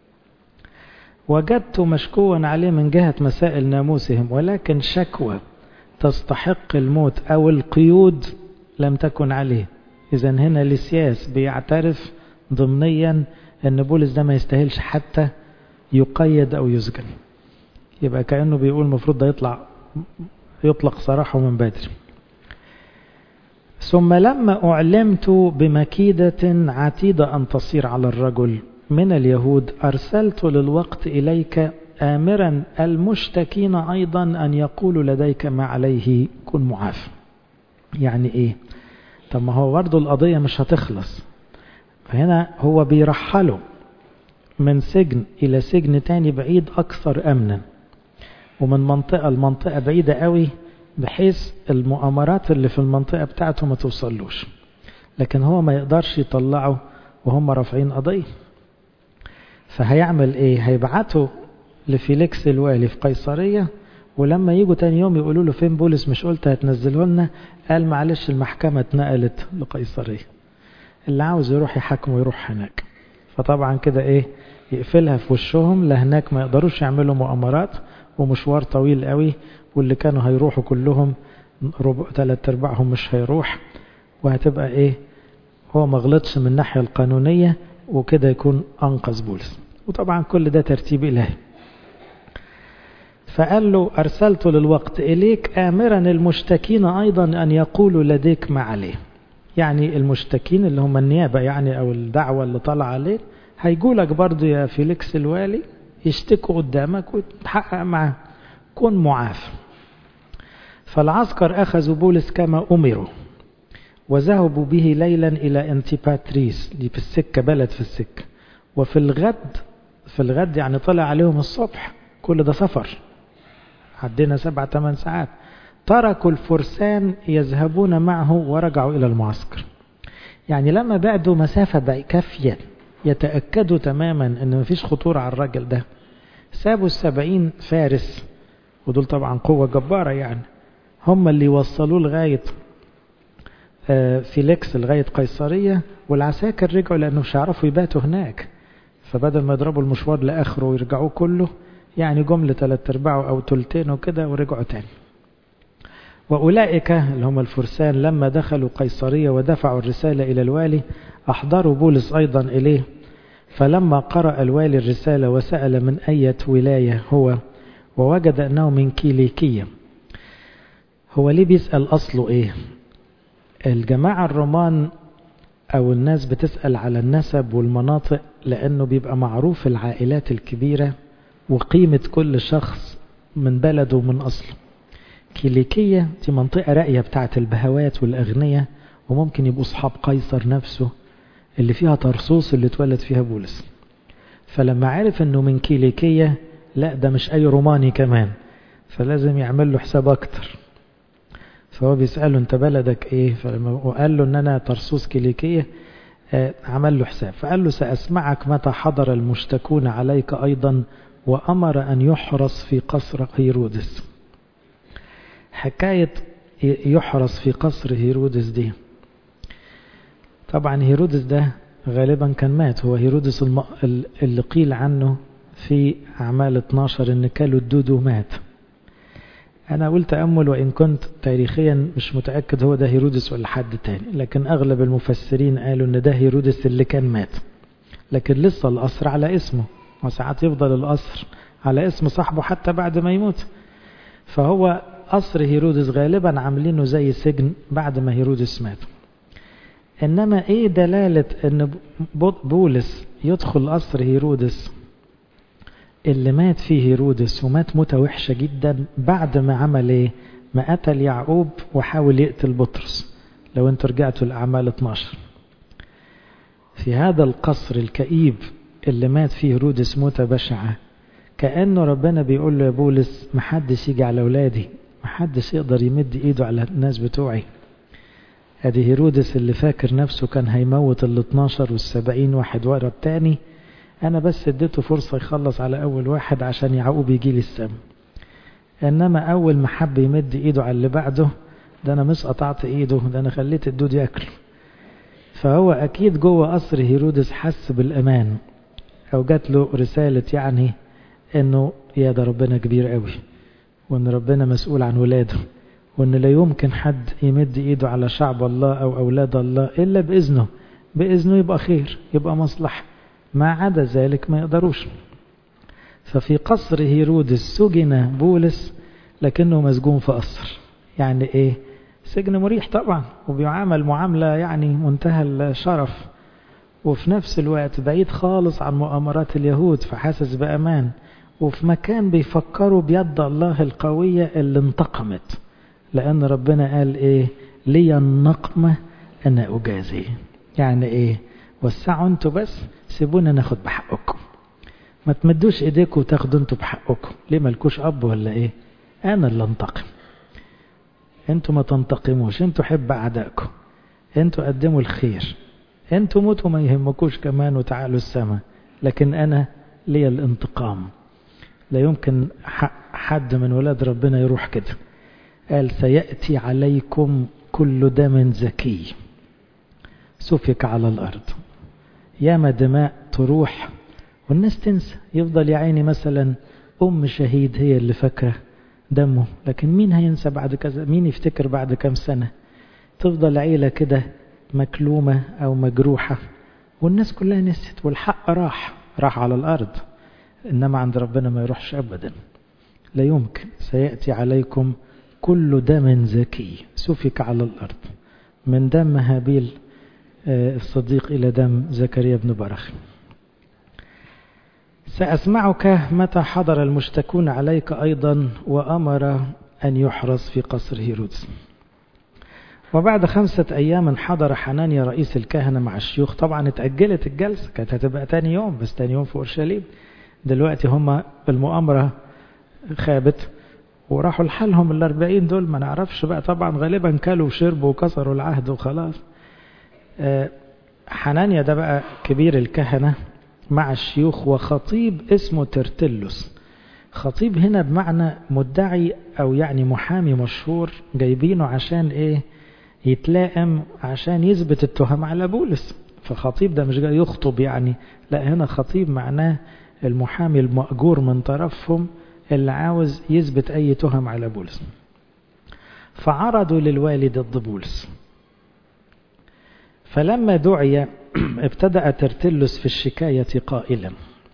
وجدت مشكوا عليه من جهة مسائل ناموسهم، ولكن شكوى تستحق الموت أو القيود لم تكن عليه. إذا هنا ليسياس بيعترف ضمنيا أن بولس ده ما يستاهلش حتى يقيد أو يسجن. يبقى كأنه بيقول المفروض ده يطلق سراحه من بدري. ثم لما أعلمت بمكيدة عتيدة أن تصير على الرجل من اليهود أرسلت للوقت إليك آمرا المشتكين أيضا أن يقولوا لديك ما عليه كن معاف. يعني إيه؟ طب ما هو برضه القضية مش هتخلص. فهنا هو بيرحله من سجن إلى سجن تاني بعيد أكثر أمنا، ومن منطقة لمنطقة بعيدة قوي، بحيث المؤامرات اللي في المنطقة بتاعته ما توصلوش. لكن هو ما يقدرش يطلعه وهم رافعين قضية. فهيعمل ايه؟ هيبعته لفيليكس الوالي في قيصرية، ولما يجوا تاني يوم يقولوا له فين بولس؟ مش قلت هتنزله لنا؟ قال معلش المحكمة اتنقلت لقيصرية، اللي عاوز يروح يحاكمه يروح هناك. فطبعا كده ايه؟ يقفلها في وشهم، لهناك ما يقدروش يعملوا مؤامرات، ومشوار طويل قوي، واللي كانوا هيروحوا كلهم 3/4 مش هيروح، وهتبقى ايه؟ هو ما غلطش من الناحية القانونية، وكده يكون أنقذ بولس. وطبعا كل ده ترتيب إلهي. فقال له أرسلت للوقت إليك آمرا المشتكين أيضا أن يقولوا لديك ما عليه. يعني المشتكين اللي هم النيابة يعني، أو الدعوة اللي طلع عليه، هيقولك برضو يا فيليكس الوالي يشتكوا قدامك وتحقق معاه، كن معاف. فالعسكر أخذوا بولس كما أمروا وذهبوا به ليلا إلى أنتيباتريس، دي في السكة، بلد في السكة. وفي الغد يعني طلع عليهم الصبح، كل ده سفر، عدينا 7-8 ساعات. تركوا الفرسان يذهبون معه ورجعوا إلى المعسكر. يعني لما بعدوا مسافة كافية يتأكدوا تماما أن مفيش خطورة على الرجل ده، سابوا 70 فارس، ودول طبعا قوة جبارة يعني، هم اللي وصلوه لغاية فيليكس، لغاية قيصرية. والعساكر رجعوا لأنه مش هيعرفوا يباتوا هناك، فبدل ما يضربوا المشوار لآخره ويرجعوه كله، يعني جملة 3/4 أو 2 وكده، ورجعوا تاني. وأولئك اللي هم الفرسان لما دخلوا قيصرية ودفعوا الرسالة إلى الوالي أحضروا بولس أيضا إليه. فلما قرأ الوالي الرسالة وسأل من أي ولاية هو، ووجد أنه من كيليكية. هو ليه بيسأل أصله إيه؟ الجماعة الرومان أو الناس بتسأل على النسب والمناطق، لأنه بيبقى معروف العائلات الكبيرة وقيمة كل شخص من بلده ومن أصله. كيليكية دي منطقة راقية بتاعت البهوات والأغنية، وممكن يبقوا أصحاب قيصر نفسه اللي فيها طرسوس اللي اتولد فيها بولس. فلما عرف أنه من كيليكية، لا ده مش أي روماني كمان، فلازم يعمل له حساب أكتر. فهو بيسأله أنت بلدك إيه؟ وقال له أن أنا طرسوس كيليكية. عمل له حساب، فقال له سأسمعك متى حضر المشتكون عليك أيضا، وأمر أن يحرس في قصر هيرودس. حكاية يحرس في قصر هيرودس دي، طبعا هيرودس ده غالبا كان مات. هو هيرودس اللي قيل عنه في أعمال 12 إن كالوا الدود ومات. أنا قلت تأمل، وإن كنت تاريخيا مش متأكد هو ده هيرودس ولا حد تاني، لكن أغلب المفسرين قالوا إن ده هيرودس اللي كان مات، لكن لسه القصر على اسمه، وساعات يفضل القصر على اسم صاحبه حتى بعد ما يموت. فهو قصر هيرودس غالبا عاملينه زي سجن بعد ما هيرودس مات. إنما إيه دلالة إن بولس يدخل قصر هيرودس اللي مات فيه هيرودس، ومات موتة وحشة جدا بعد ما عمل إيه؟ ما قتل يعقوب وحاول يقتل بطرس. لو انتوا رجعتوا لأعمال 12، في هذا القصر الكئيب اللي مات فيه هيرودس موتة بشعة، كأنه ربنا بيقول له يا بولس محدش يجي على أولادي، محدش يقدر يمد إيده على الناس بتوعي. ادي هيرودس اللي فاكر نفسه كان هيموت 12 وال70 واحد ورا التاني، انا بس اديته فرصة يخلص على اول واحد عشان يعقوب يجي لي السم. انما اول ما حب يمد ايده على اللي بعده، ده انا مش قطعت ايده، ده انا خليت الدود ياكل. فهو اكيد جوه قصر هيرودس حس بالامان، او جات له رسالة يعني انه يا ده ربنا كبير قوي، وان ربنا مسؤول عن ولاده، وأن لا يمكن حد يمد إيده على شعب الله أو أولاد الله إلا بإذنه. بإذنه يبقى خير، يبقى مصلحة، ما عدا ذلك ما يقدروش. ففي قصر هيرودس سجن بولس لكنه مسجون في قصر. يعني إيه؟ سجن مريح طبعا، وبيعامل معاملة يعني منتهى الشرف، وفي نفس الوقت بعيد خالص عن مؤامرات اليهود، فحاسس بأمان، وفي مكان بيفكروا بيد الله القوية اللي انتقمت، لأن ربنا قال إيه؟ لي النقمة أنا أجازي. يعني إيه؟ وسعوا أنتوا بس، سيبونا ناخد بحقكم، ما تمدوش إيديكم وتاخدوا أنتوا بحقكم. ليه ملكوش أب ولا إيه؟ أنا اللي انتقم، أنتوا ما تنتقموش، أنتوا حب أعدائكم، أنتوا قدموا الخير، أنتوا موتوا ما يهمكوش كمان وتعالوا السماء، لكن أنا لي الانتقام. لا يمكن حد من ولاد ربنا يروح كده. قال سيأتي عليكم كل دم زكي سفك على الأرض. ياما دماء تروح والناس تنسى، يفضل يا عيني مثلا شهيد هي اللي فاكرة دمه، لكن مين هينسى بعد كذا؟ مين يفتكر بعد كم سنة؟ تفضل عيلة كده مكلومة أو مجروحة والناس كلها نسيت، والحق راح على الأرض، إنما عند ربنا ما يروحش أبدا. لا يمكن. سيأتي عليكم كل دم زكي سفك على الأرض، من دم هابيل الصديق إلى دم زكريا بن برخ. سأسمعك متى حضر المشتكون عليك أيضا، وأمر أن يحرس في قصر هيرودس. وبعد 5 أيام حضر حنانيا رئيس الكهنة مع الشيوخ. طبعا اتأجلت الجلسة، كانت هتبقى تاني يوم، بس تاني يوم في أورشليم. دلوقتي هم المؤامرة خابت وراحوا لحالهم. 40 دول ما نعرفش بقى، طبعا غالبا كلوا وشربوا وكسروا العهد وخلاص. حنانيا ده بقى كبير الكهنة مع الشيوخ، وخطيب اسمه ترتلس. خطيب هنا بمعنى مدعي أو يعني محامي مشهور، جايبينه عشان إيه؟ يتلائم، عشان يثبت التهم على بولس. فخطيب ده مش جاي يخطب يعني، لا، هنا خطيب معناه المحامي المأجور من طرفهم اللي عاوز يثبت أي تهم على بولس. فعرضوا للوالي ضد بولس. فلما دعي ابتدأ ترتلس في الشكاية قائلا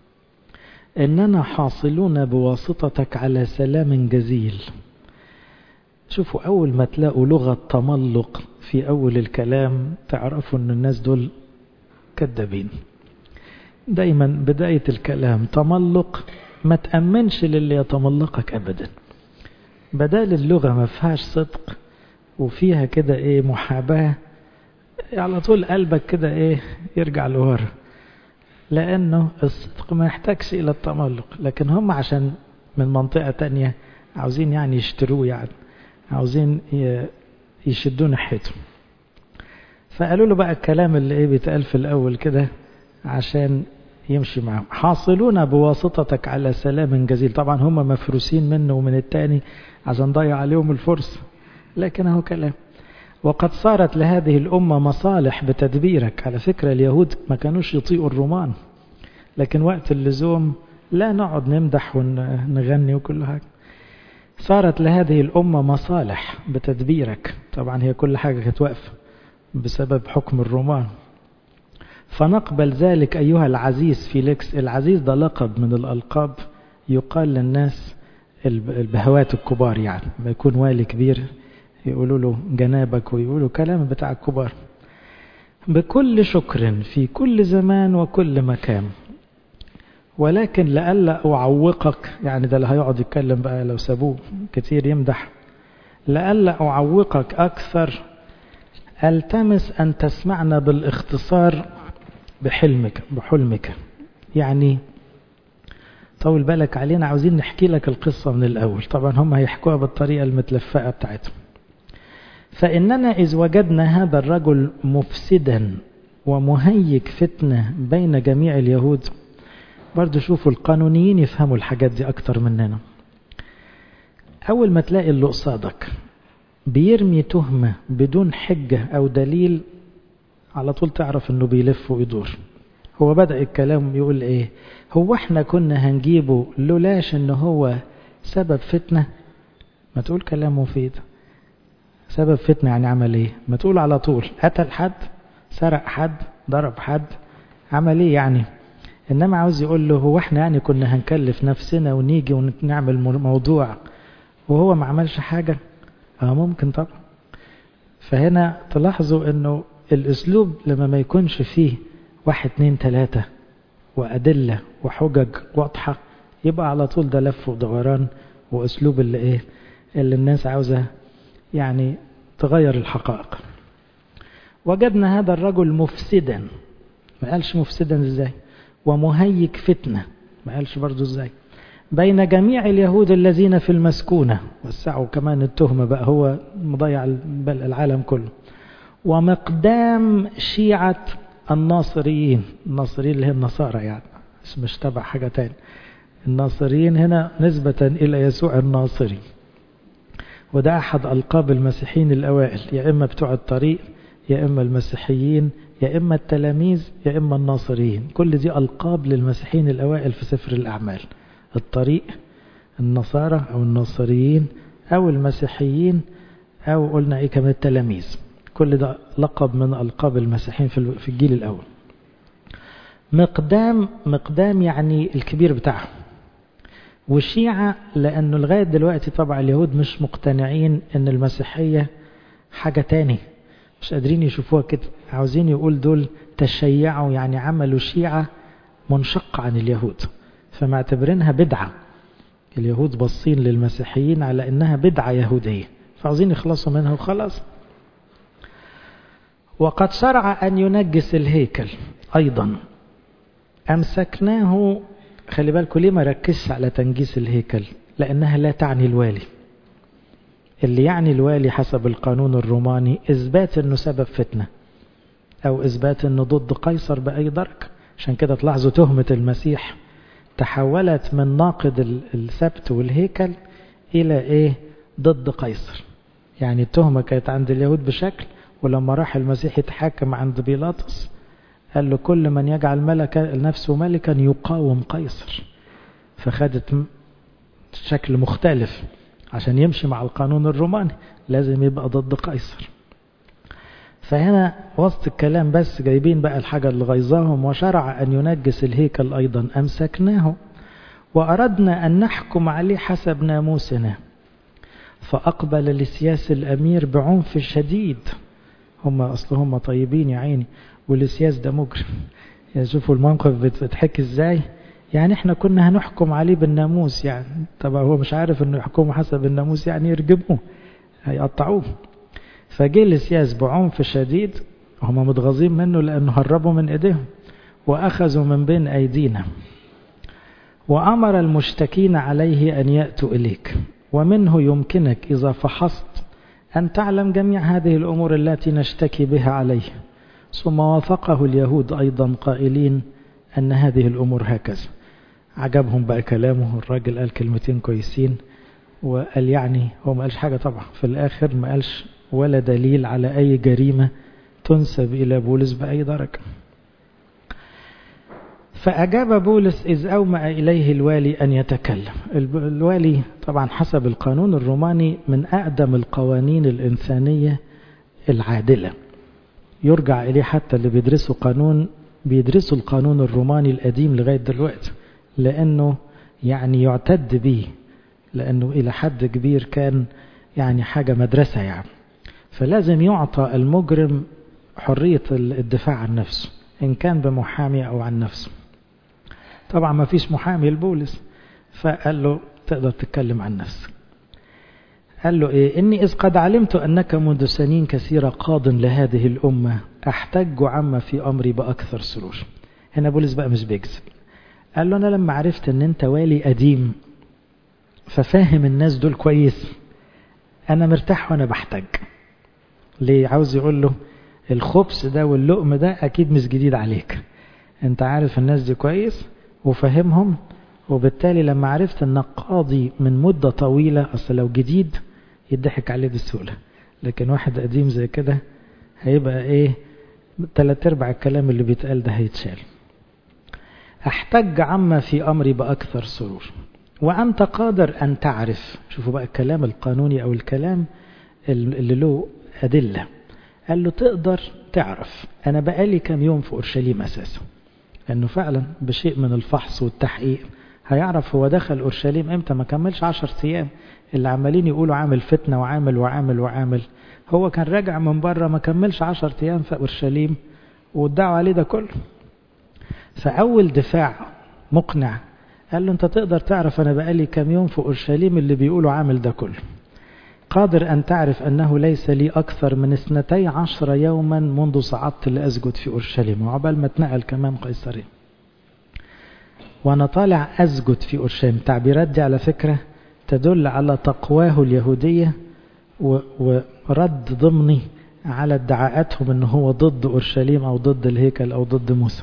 إننا حاصلون بواسطتك على سلام جزيل. شوفوا، أول ما تلاقوا لغة تملق في أول الكلام تعرفوا أن الناس دول كذابين. دايما بداية الكلام تملق، ما تأمنش للي يتملقك أبدا. بدال اللغة ما فيهاش صدق وفيها كده إيه محاباة، على طول قلبك كده إيه يرجع لورا، لأنه الصدق ما يحتاجش إلى التملق. لكن هم عشان من منطقة تانية عاوزين يعني يشتروه، يعني عاوزين يشدوا ناحيته. فقالوا له بقى الكلام اللي إيه بيتقال في الأول كده عشان يمشي معهم. حاصلون بواسطتك على سلام جزيل. طبعا هم مفروسين منه ومن التاني عشان ضيع عليهم الفرصة، لكن هو كلام. وقد صارت لهذه الأمة مصالح بتدبيرك. على فكرة اليهود ما كانوش يطيقوا الرومان، لكن وقت اللزوم لا نقعد نمدح ونغني وكل حاجة. صارت لهذه الأمة مصالح بتدبيرك. طبعا هي كل حاجة كانت واقفة بسبب حكم الرومان. فنقبل ذلك أيها العزيز فيليكس. العزيز ده لقب من الألقاب يقال للناس البهوات الكبار، يعني ما يكون والي كبير يقولوا له جنابك، ويقولوا كلام بتاع الكبار. بكل شكر في كل زمان وكل مكان، ولكن لألا أعوقك، يعني ده اللي هيقعد يتكلم بقى لو سابوه كتير يمدح، لألا أعوقك أكثر ألتمس أن تسمعنا بالاختصار بحلمك. يعني طول بالك علينا، عاوزين نحكي لك القصة من الأول. طبعا هم هيحكوها بالطريقة المتلفقة بتاعتهم. فإننا إذ وجدنا هذا الرجل مفسدا ومهيج فتنة بين جميع اليهود. برضو شوفوا القانونيين يفهموا الحاجات دي أكتر مننا. أول ما تلاقي اللي قصادك بيرمي تهمة بدون حجة أو دليل، على طول تعرف أنه بيلف ويدور. هو بدأ الكلام يقول إيه؟ هو احنا كنا هنجيبه لولاش أنه هو سبب فتنة؟ ما تقول كلام مفيد. سبب فتنة يعني عمل ايه؟ ما تقول على طول قتل حد، سرق حد، ضرب حد، عمل ايه يعني؟ انما عاوز يقول له هو احنا يعني كنا هنكلف نفسنا ونيجي ونعمل موضوع وهو ما عملش حاجة؟ ممكن طبعا. فهنا تلاحظوا انه الاسلوب لما ما يكونش فيه 1 2 3 وأدلة وحجج واضحة، يبقى على طول ده لف ودوران واسلوب اللي الناس عاوزة يعني تغير الحقائق. وجدنا هذا الرجل مفسدا، ما قالش مفسدا ازاي، ومهيج فتنة، ما قالش برضو ازاي، بين جميع اليهود الذين في المسكونة، وسعوا كمان التهمة بقى، هو مضيع العالم كله، ومقدام شيعة الناصريين. الناصريين اللي هي النصارى يعني، مش تبع حاجة تاني. الناصريين هنا نسبة إلى يسوع الناصري، وده أحد ألقاب المسيحيين الأوائل، يا إما بتوع الطريق، يا إما المسيحيين، يا إما التلاميذ، يا إما الناصريين. كل دي ألقاب للمسيحيين الأوائل في سفر الأعمال: الطريق، النصارى أو الناصريين، أو المسيحيين، أو قلنا كمان التلاميذ. كل ده لقب من ألقاب المسيحيين في الجيل الأول. مقدام يعني الكبير بتاعهم. والشيعة لأنه لغاية دلوقتي طبعا اليهود مش مقتنعين أن المسيحية حاجة تاني، مش قادرين يشوفوها كده، عاوزين يقول دول تشيعوا يعني عملوا شيعة منشقة عن اليهود، فمعتبرينها بدعة. اليهود بصين للمسيحيين على أنها بدعة يهودية، فعاوزين يخلصوا منها وخلاص. وقد شرع أن ينجس الهيكل أيضا، أمسكناه. خلي بالكم ليه ما ركزش على تنجيس الهيكل؟ لأنها لا تعني الوالي. اللي يعني الوالي حسب القانون الروماني إثبات أنه سبب فتنة، أو إثبات أنه ضد قيصر بأي درجة. عشان كده تلاحظوا تهمة المسيح تحولت من ناقض السبت والهيكل إلى ضد قيصر. يعني التهمة كانت عند اليهود بشكل، ولما راح المسيح يتحاكم عند بيلاطس قال له كل من يجعل نفسه ملكا يقاوم قيصر، فخدت شكل مختلف. عشان يمشي مع القانون الروماني لازم يبقى ضد قيصر. فهنا وسط الكلام بس جايبين بقى الحاجة اللي غيظاهم. وشرع أن ينجس الهيكل أيضا، أمسكناه وأردنا أن نحكم عليه حسب ناموسنا، فأقبل لسياس الأمير بعنف شديد. هم طيبين يا عيني، والسياس ده مجرم. يعني شوفوا الموقف بتحكي ازاي. يعني احنا كنا هنحكم عليه بالناموس، يعني طبعا هو مش عارف انه يحكموا حسب الناموس، يعني يرجموه، هيقطعوه. فجه السياس بعنف شديد، هم متغاظين منه لانه هربوا من ايديهم واخذوا من بين ايدينا. وامر المشتكين عليه ان ياتوا اليك، ومنه يمكنك اذا فحصت ان تعلم جميع هذه الامور التي نشتكي بها عليه. ثم وافقه اليهود ايضا قائلين ان هذه الامور هكذا. عجبهم بقى كلامه، الراجل قال كلمتين كويسين، وقال يعني هو ما قالش حاجة طبعا في الآخر، ما قالش ولا دليل على أي جريمة تنسب إلى بولس بأي درجة. فأجاب بولس إذ أومأ إليه الوالي أن يتكلم. الوالي طبعا حسب القانون الروماني من أقدم القوانين الإنسانية العادلة، يرجع إليه حتى اللي بيدرسوا قانون بيدرسوا القانون الروماني القديم لغاية دلوقتي، لأنه يعني يعتد به، لأنه إلى حد كبير كان يعني حاجة مدرسة يعني. فلازم يعطى المجرم حرية الدفاع عن نفسه، إن كان بمحامي أو عن نفسه. طبعا ما فيش محامي لبولس، فقال له تقدر تتكلم عن نفسك. قال له إني إذ قد علمت أنك منذ سنين كثيرة قاض لهذه الأمة أحتج عما في أمري بأكثر سرور. هنا بولس بقى مش بيكذب، قال له أنا لما عرفت أن أنت والي قديم ففاهم الناس دول كويس، أنا مرتاح وأنا بحتج. ليه؟ عاوز يقول له الخبز ده واللقم ده أكيد مش جديد عليك، أنت عارف الناس دي كويس وفاهمهم، وبالتالي لما عرفت أنك قاضي من مدة طويلة، أصل لو جديد يضحك عليه بسهولة، لكن واحد قديم زي كده هيبقى 3/4 الكلام اللي بيتقال ده هيتشال. احتج عما في أمري بأكثر سرور، وأنت قادر أن تعرف. شوفوا بقى الكلام القانوني أو الكلام اللي له أدلة. قال له تقدر تعرف أنا بقالي كم يوم في أورشليم أساسا، لأنه فعلا بشيء من الفحص والتحقيق هيعرف هو دخل أورشليم إمتى. ما كملش 10 أيام، اللي عمالين يقولوا عامل فتنة وعامل وعامل وعامل، هو كان راجع من بره ما كملش 10 أيام في أورشليم وادعوا عليه ده كله. فأول دفاع مقنع قال له أنت تقدر تعرف أنا بقالي كم يوم في أورشليم اللي بيقولوا عامل ده كله. قادر أن تعرف أنه ليس لي أكثر من 12 يوما منذ صعدت لأسجد في أورشليم، وعقبال ما اتنقل كمان قيصرية وأنا طالع أسجد في أورشليم. تعبيرات دي على فكرة تدل على تقواه اليهودية ورد ضمني على ادعاءاتهم أنه هو ضد أورشليم أو ضد الهيكل أو ضد موسى.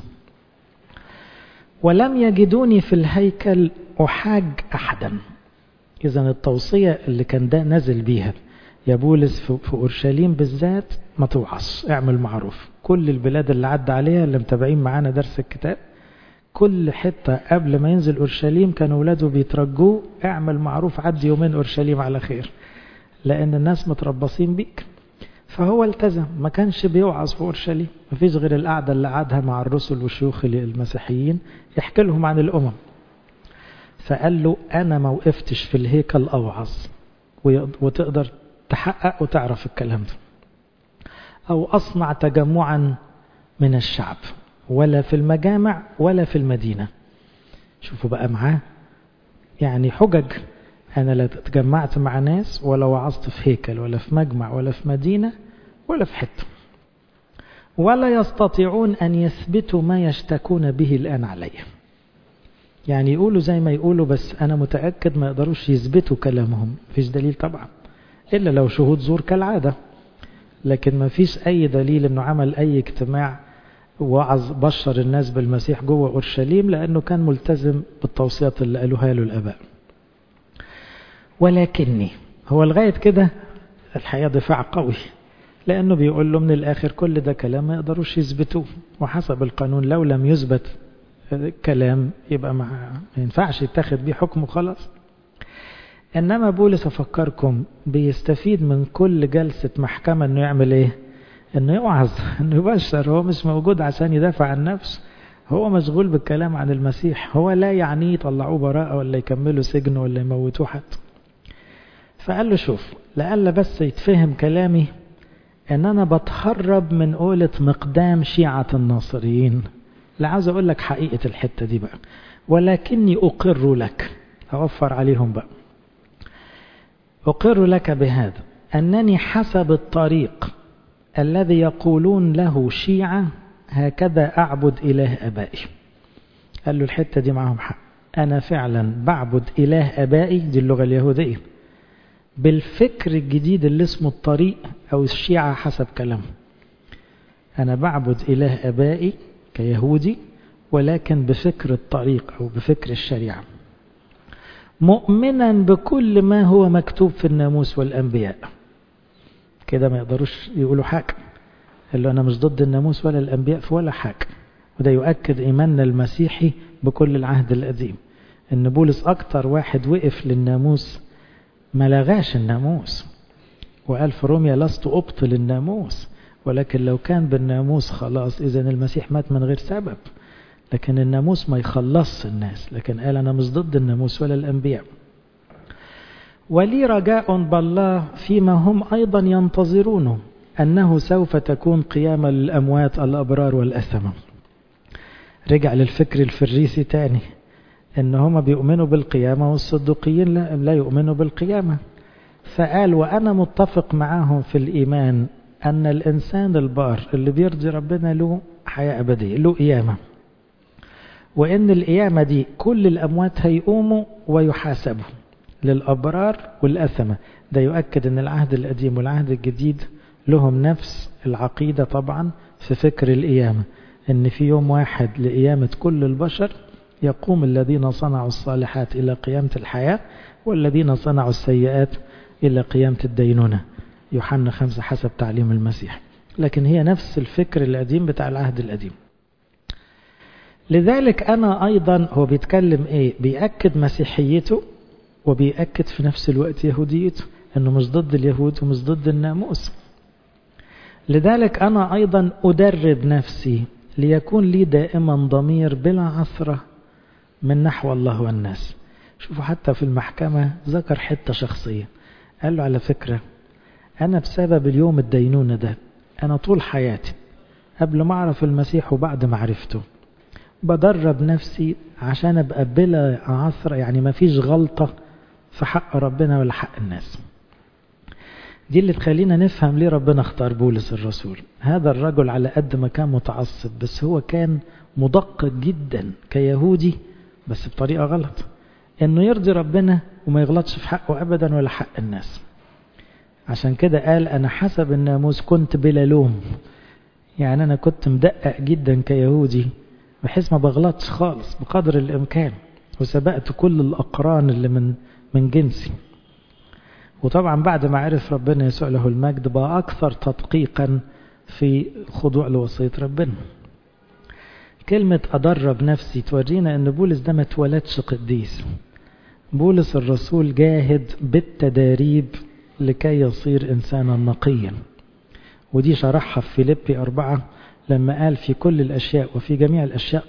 ولم يجدوني في الهيكل أحاج أحدا. إذن التوصية اللي كان ده نزل بيها يا بولس في أورشليم بالذات ما توعص، اعمل معروف. كل البلاد اللي عدى عليها اللي متابعين معانا درس الكتاب، كل حتة قبل ما ينزل أورشليم كانوا ولاده بيترجوه اعمل معروف، عدي يومين أورشليم على خير، لأن الناس متربصين بيك. فهو التزم، ما كانش بيوعظ في أورشليم، ما فيش غير القعدة اللي قعدها مع الرسل والشيوخ المسيحيين يحكي لهم عن الأمم. فقال له أنا ما وقفتش في الهيكل أوعظ، وتقدر تحقق وتعرف الكلام ده، أو أصنع تجمعا من الشعب، ولا في المجامع ولا في المدينة. شوفوا بقى معاه يعني حجج، أنا لا تجمعت مع ناس ولا وعظت في هيكل ولا في مجمع ولا في مدينة ولا في حتة، ولا يستطيعون أن يثبتوا ما يشتكون به الآن علي. يعني يقولوا زي ما يقولوا، بس أنا متأكد ما يقدروش يثبتوا كلامهم. فيش دليل طبعا إلا لو شهود زور كالعادة، لكن ما فيش أي دليل أنه عمل أي اجتماع وعظ بشر الناس بالمسيح جوه أورشليم، لأنه كان ملتزم بالتوصيات اللي قالوها له الآباء. ولكني هو لغاية كده الحقيقة دفاع قوي، لأنه بيقول له من الآخر كل ده كلام ما يقدروش يثبتوه، وحسب القانون لو لم يثبت كلام يبقى ما ينفعش يتاخد بيه حكم خلاص. إنما بولس أفكركم بيستفيد من كل جلسة محكمة إنه يعمل إيه؟ إنه يوعظ، إنه يبشر. هو مش موجود عشان يدافع عن نفسه، هو مشغول بالكلام عن المسيح. هو لا يعني يطلعوه براءة ولا يكملوا سجن ولا يموتوه حتى. فقال له شوف، لألا بس يتفهم كلامي إن أنا بتهرب من قولة مقدام شيعة الناصريين. لا عاوز أقول لك حقيقة الحتة دي بقى، ولكني أقر لك، أوفر عليهم بقى، أقر لك بهذا أنني حسب الطريق الذي يقولون له شيعة هكذا أعبد إله أبائي. قال له الحتة دي معهم حق، أنا فعلا بعبد إله أبائي، دي اللغة اليهودية، بالفكر الجديد اللي اسمه الطريق أو الشيعة حسب كلامه. أنا بعبد إله أبائي كيهودي، ولكن بفكر الطريق أو بفكر الشريعة، مؤمنا بكل ما هو مكتوب في الناموس والأنبياء. كده ما يقدروش يقولوا حاجة، قال له أنا مش ضد الناموس ولا الأنبياء في ولا حاجة. وده يؤكد إيماننا المسيحي بكل العهد القديم، إن بولس أكتر واحد وقف للناموس، ما لغاش الناموس، وقال في روميا لست أبطل الناموس، ولكن لو كان بالناموس خلاص إذن المسيح مات من غير سبب. لكن الناموس ما يخلص الناس، لكن قال أنا مش ضد الناموس ولا الأنبياء. ولي رجاء بالله فيما هم أيضا ينتظرونه، أنه سوف تكون قيامة للأموات الأبرار والأثمة. رجع للفكر الفريسي تاني، إن هم بيؤمنوا بالقيامة والصدقيين لا يؤمنوا بالقيامة. فقال وأنا متفق معهم في الإيمان أن الإنسان البار اللي بيرضي ربنا له حياة أبدية، له قيامة، وإن القيامة دي كل الأموات هيقوموا ويحاسبوا، للأبرار والأثمة. ده يؤكد أن العهد القديم والعهد الجديد لهم نفس العقيدة طبعا في فكر القيامة، أن في يوم واحد لقيامة كل البشر يقوم الذين صنعوا الصالحات إلى قيامة الحياة، والذين صنعوا السيئات إلى قيامة الدينونة. يوحنا 5 حسب تعليم المسيح. لكن هي نفس الفكر القديم بتاع العهد القديم. لذلك أنا أيضا، هو بيتكلم إيه؟ بيأكد مسيحيته وبيأكد في نفس الوقت يهوديته. أنه مش ضد اليهود ومش ضد الناموس. لذلك أنا أيضا أدرب نفسي ليكون لي دائما ضمير بلا عثرة من نحو الله والناس. شوفوا حتى في المحكمة ذكر حتة شخصية، قال له على فكرة أنا بسبب اليوم الدينونة ده أنا طول حياتي قبل ما أعرف المسيح وبعد ما عرفته بدرب نفسي عشان أبقى بلا عثرة، يعني ما فيش غلطة في حق ربنا ولا حق الناس. دي اللي تخلينا نفهم ليه ربنا اختار بولس الرسول. هذا الرجل على قد ما كان متعصب بس هو كان مدقق جدا كيهودي، بس بطريقة غلط، انه يرضي ربنا وما يغلطش في حقه ابدا ولا حق الناس. عشان كده قال انا حسب الناموس كنت بلا لوم، يعني انا كنت مدقق جدا كيهودي بحيث ما بغلطش خالص بقدر الامكان، وسبقت كل الاقران اللي من جنسي. وطبعا بعد ما عرف ربنا يسوع له المجد بقى أكثر تدقيقا في الخضوع لوصية ربنا. كلمة أدرب نفسي تورينا أن بولس ده ما اتولدش قديس. بولس الرسول جاهد بالتداريب لكي يصير إنسانا نقيا، ودي شرحها في فيليبي 4 لما قال في كل الأشياء وفي جميع الأشياء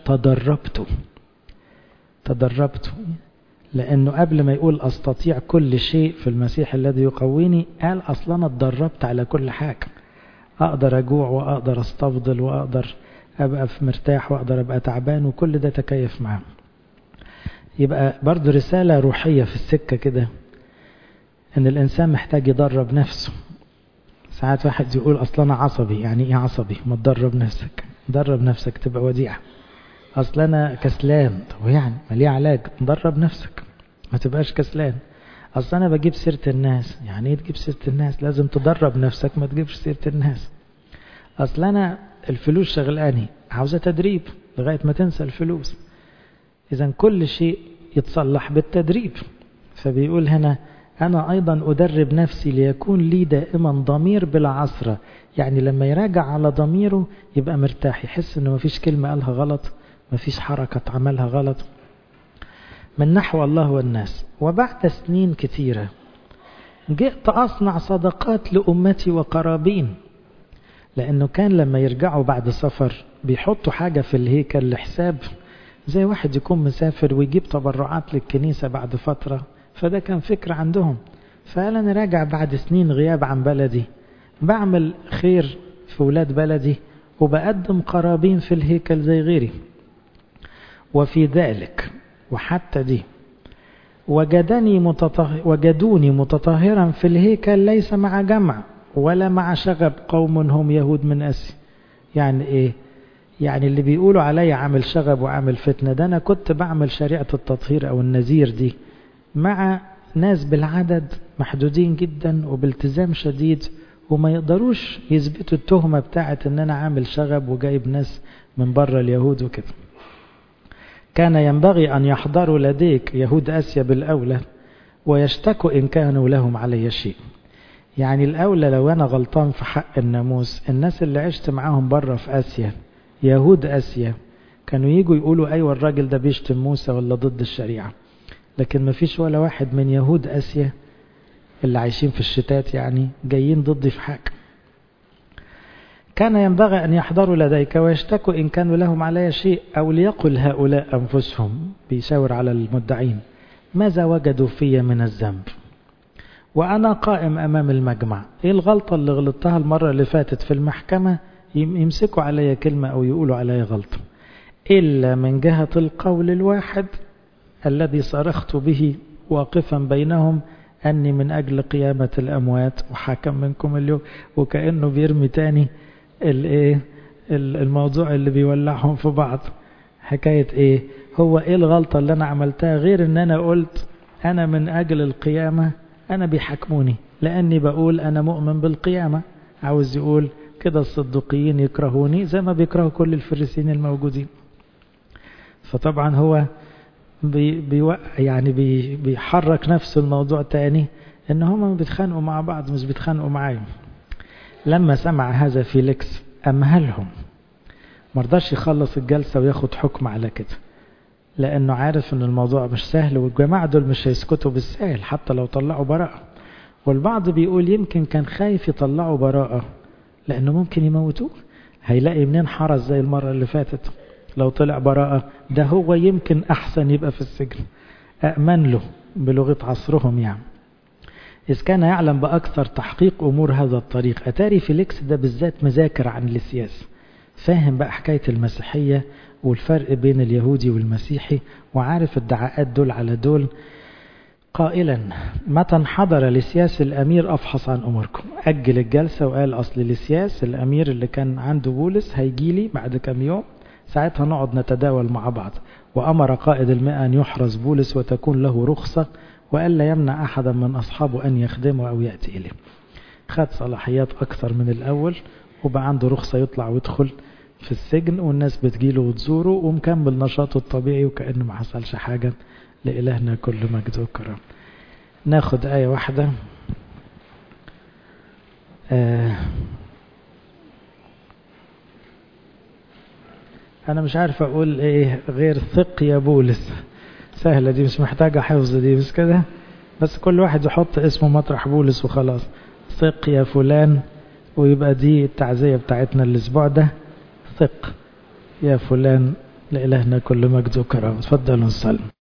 تدربت، لأنه قبل ما يقول أستطيع كل شيء في المسيح الذي يقويني قال أصلا اتدربت على كل حاجة، أقدر أجوع وأقدر أستفضل وأقدر أبقى في مرتاح وأقدر أبقى تعبان، وكل ده تكيف معه. يبقى برضو رسالة روحية في السكة كده أن الإنسان محتاج يدرب نفسه. ساعات واحد يقول أصلا عصبي، يعني إيه عصبي؟ ما تدرب نفسك، درب نفسك تبقى وديعة. أصل أنا كسلان، طب يعني ما ليه علاج؟ درب نفسك ما تبقاش كسلان. أصل أنا بجيب سيرة الناس، يعني إيه تجيب سيرة الناس؟ لازم تدرب نفسك ما تجيبش سيرة الناس. أصل أنا الفلوس شغلاني، عاوزة تدريب لغاية ما تنسى الفلوس. إذن كل شيء يتصلح بالتدريب. فبيقول هنا أنا أيضا أدرب نفسي ليكون لي دائما ضمير بلا عثرة، يعني لما يراجع على ضميره يبقى مرتاح، يحس إنه مفيش كلمة قالها غلط، مفيش حركة عملها غلط، من نحو الله والناس. وبعد سنين كثيرة جئت أصنع صدقات لأمتي وقرابين، لأنه كان لما يرجعوا بعد سفر بيحطوا حاجة في الهيكل لحساب، زي واحد يكون مسافر ويجيب تبرعات للكنيسة بعد فترة، فده كان فكرة عندهم. فقال أنا راجع بعد سنين غياب عن بلدي بعمل خير في ولاد بلدي وبقدم قرابين في الهيكل زي غيري. وفي ذلك وحتى دي وجدوني متطهرا في الهيكل ليس مع جمع ولا مع شغب قوم هم يهود من آسيا. يعني ايه؟ يعني اللي بيقولوا علي عامل شغب وعامل فتنة، ده انا كنت بعمل شريعة التطهير او النذير دي مع ناس بالعدد محدودين جدا وبالتزام شديد، وما يقدروش يثبتوا التهمة بتاعت ان انا عامل شغب وجايب ناس من بره اليهود وكده. كان ينبغي أن يحضروا لديك يهود آسيا بالأولى ويشتكوا إن كانوا لهم علي شيء. يعني الأولى لو أنا غلطان في حق الناموس، الناس اللي عشت معاهم بره في آسيا يهود آسيا كانوا يجوا يقولوا أيوة الراجل ده بيشتم موسى ولا ضد الشريعة، لكن ما فيش ولا واحد من يهود آسيا اللي عايشين في الشتات يعني جايين ضدي في حاجة. كان ينبغي أن يحضروا لديك ويشتكوا إن كانوا لهم علي شيء، أو ليقل هؤلاء أنفسهم، بيشاور على المدعين، ماذا وجدوا في من الذنب وأنا قائم أمام المجمع. إيه الغلطة اللي غلطتها المرة اللي فاتت في المحكمة؟ يمسكوا علي كلمة أو يقولوا علي غلطة، إلا من جهة القول الواحد الذي صرخت به واقفا بينهم أني من أجل قيامة الأموات وحكم منكم اليوم. وكأنه بيرمي تاني الموضوع اللي بيولعهم في بعض. حكاية ايه؟ هو ايه الغلطة اللي انا عملتها غير ان انا قلت انا من اجل القيامة؟ انا بيحكموني لاني بقول انا مؤمن بالقيامة. عاوز يقول كده الصدقيين يكرهوني زي ما بيكرهوا كل الفريسيين الموجودين. فطبعا هو بيحرك نفس الموضوع تاني، ان هم بيتخانقوا مع بعض مش بيتخانقوا معايا. لما سمع هذا فيليكس أمهلهم، مرضاش يخلص الجلسة وياخد حكم على كده، لأنه عارف أن الموضوع مش سهل والجماعة دول مش هيسكتوا بالسهل حتى لو طلعوا براءة. والبعض بيقول يمكن كان خايف يطلعوا براءة لأنه ممكن يموتوه، هيلاقي منين حرس زي المرة اللي فاتت. لو طلع براءة ده هو يمكن أحسن يبقى في السجن، أأمن له بلغة عصرهم يعني. إذ كان يعلم بأكثر تحقيق أمور هذا الطريق. أتاري فيليكس ده بالذات مذاكر عن السياسة، فاهم بقى حكاية المسيحية والفرق بين اليهودي والمسيحي، وعارف الدعاءات دول على دول. قائلا متى انحدر لسياس الأمير أفحص عن أموركم. أجل الجلسة وقال أصل لسياس الأمير اللي كان عنده بولس هيجيلي بعد كم يوم، ساعتها نقعد نتداول مع بعض. وأمر قائد 100 أن يحرز بولس وتكون له رخصة، وقال لا يمنع أحدا من أصحابه أن يخدمه أو يأتي إليه. خد صلاحيات أكثر من الأول، وبقى عنده رخصة يطلع ويدخل في السجن، والناس بتجيله وتزوره، ومكمل نشاطه الطبيعي وكأنه ما حصلش حاجة. لإلهنا كل مجد وكرم. ناخد آية واحدة. أنا مش عارف أقول إيه غير ثق يا بولس. سهلة دي، مش محتاجة حفظ دي، بس كده بس كل واحد يحط اسمه مطرح بولس وخلاص. ثق يا فلان، ويبقى دي التعزية بتاعتنا الأسبوع ده. ثق يا فلان. لإلهنا كل مجد وكرم. تفضلوا نصلي.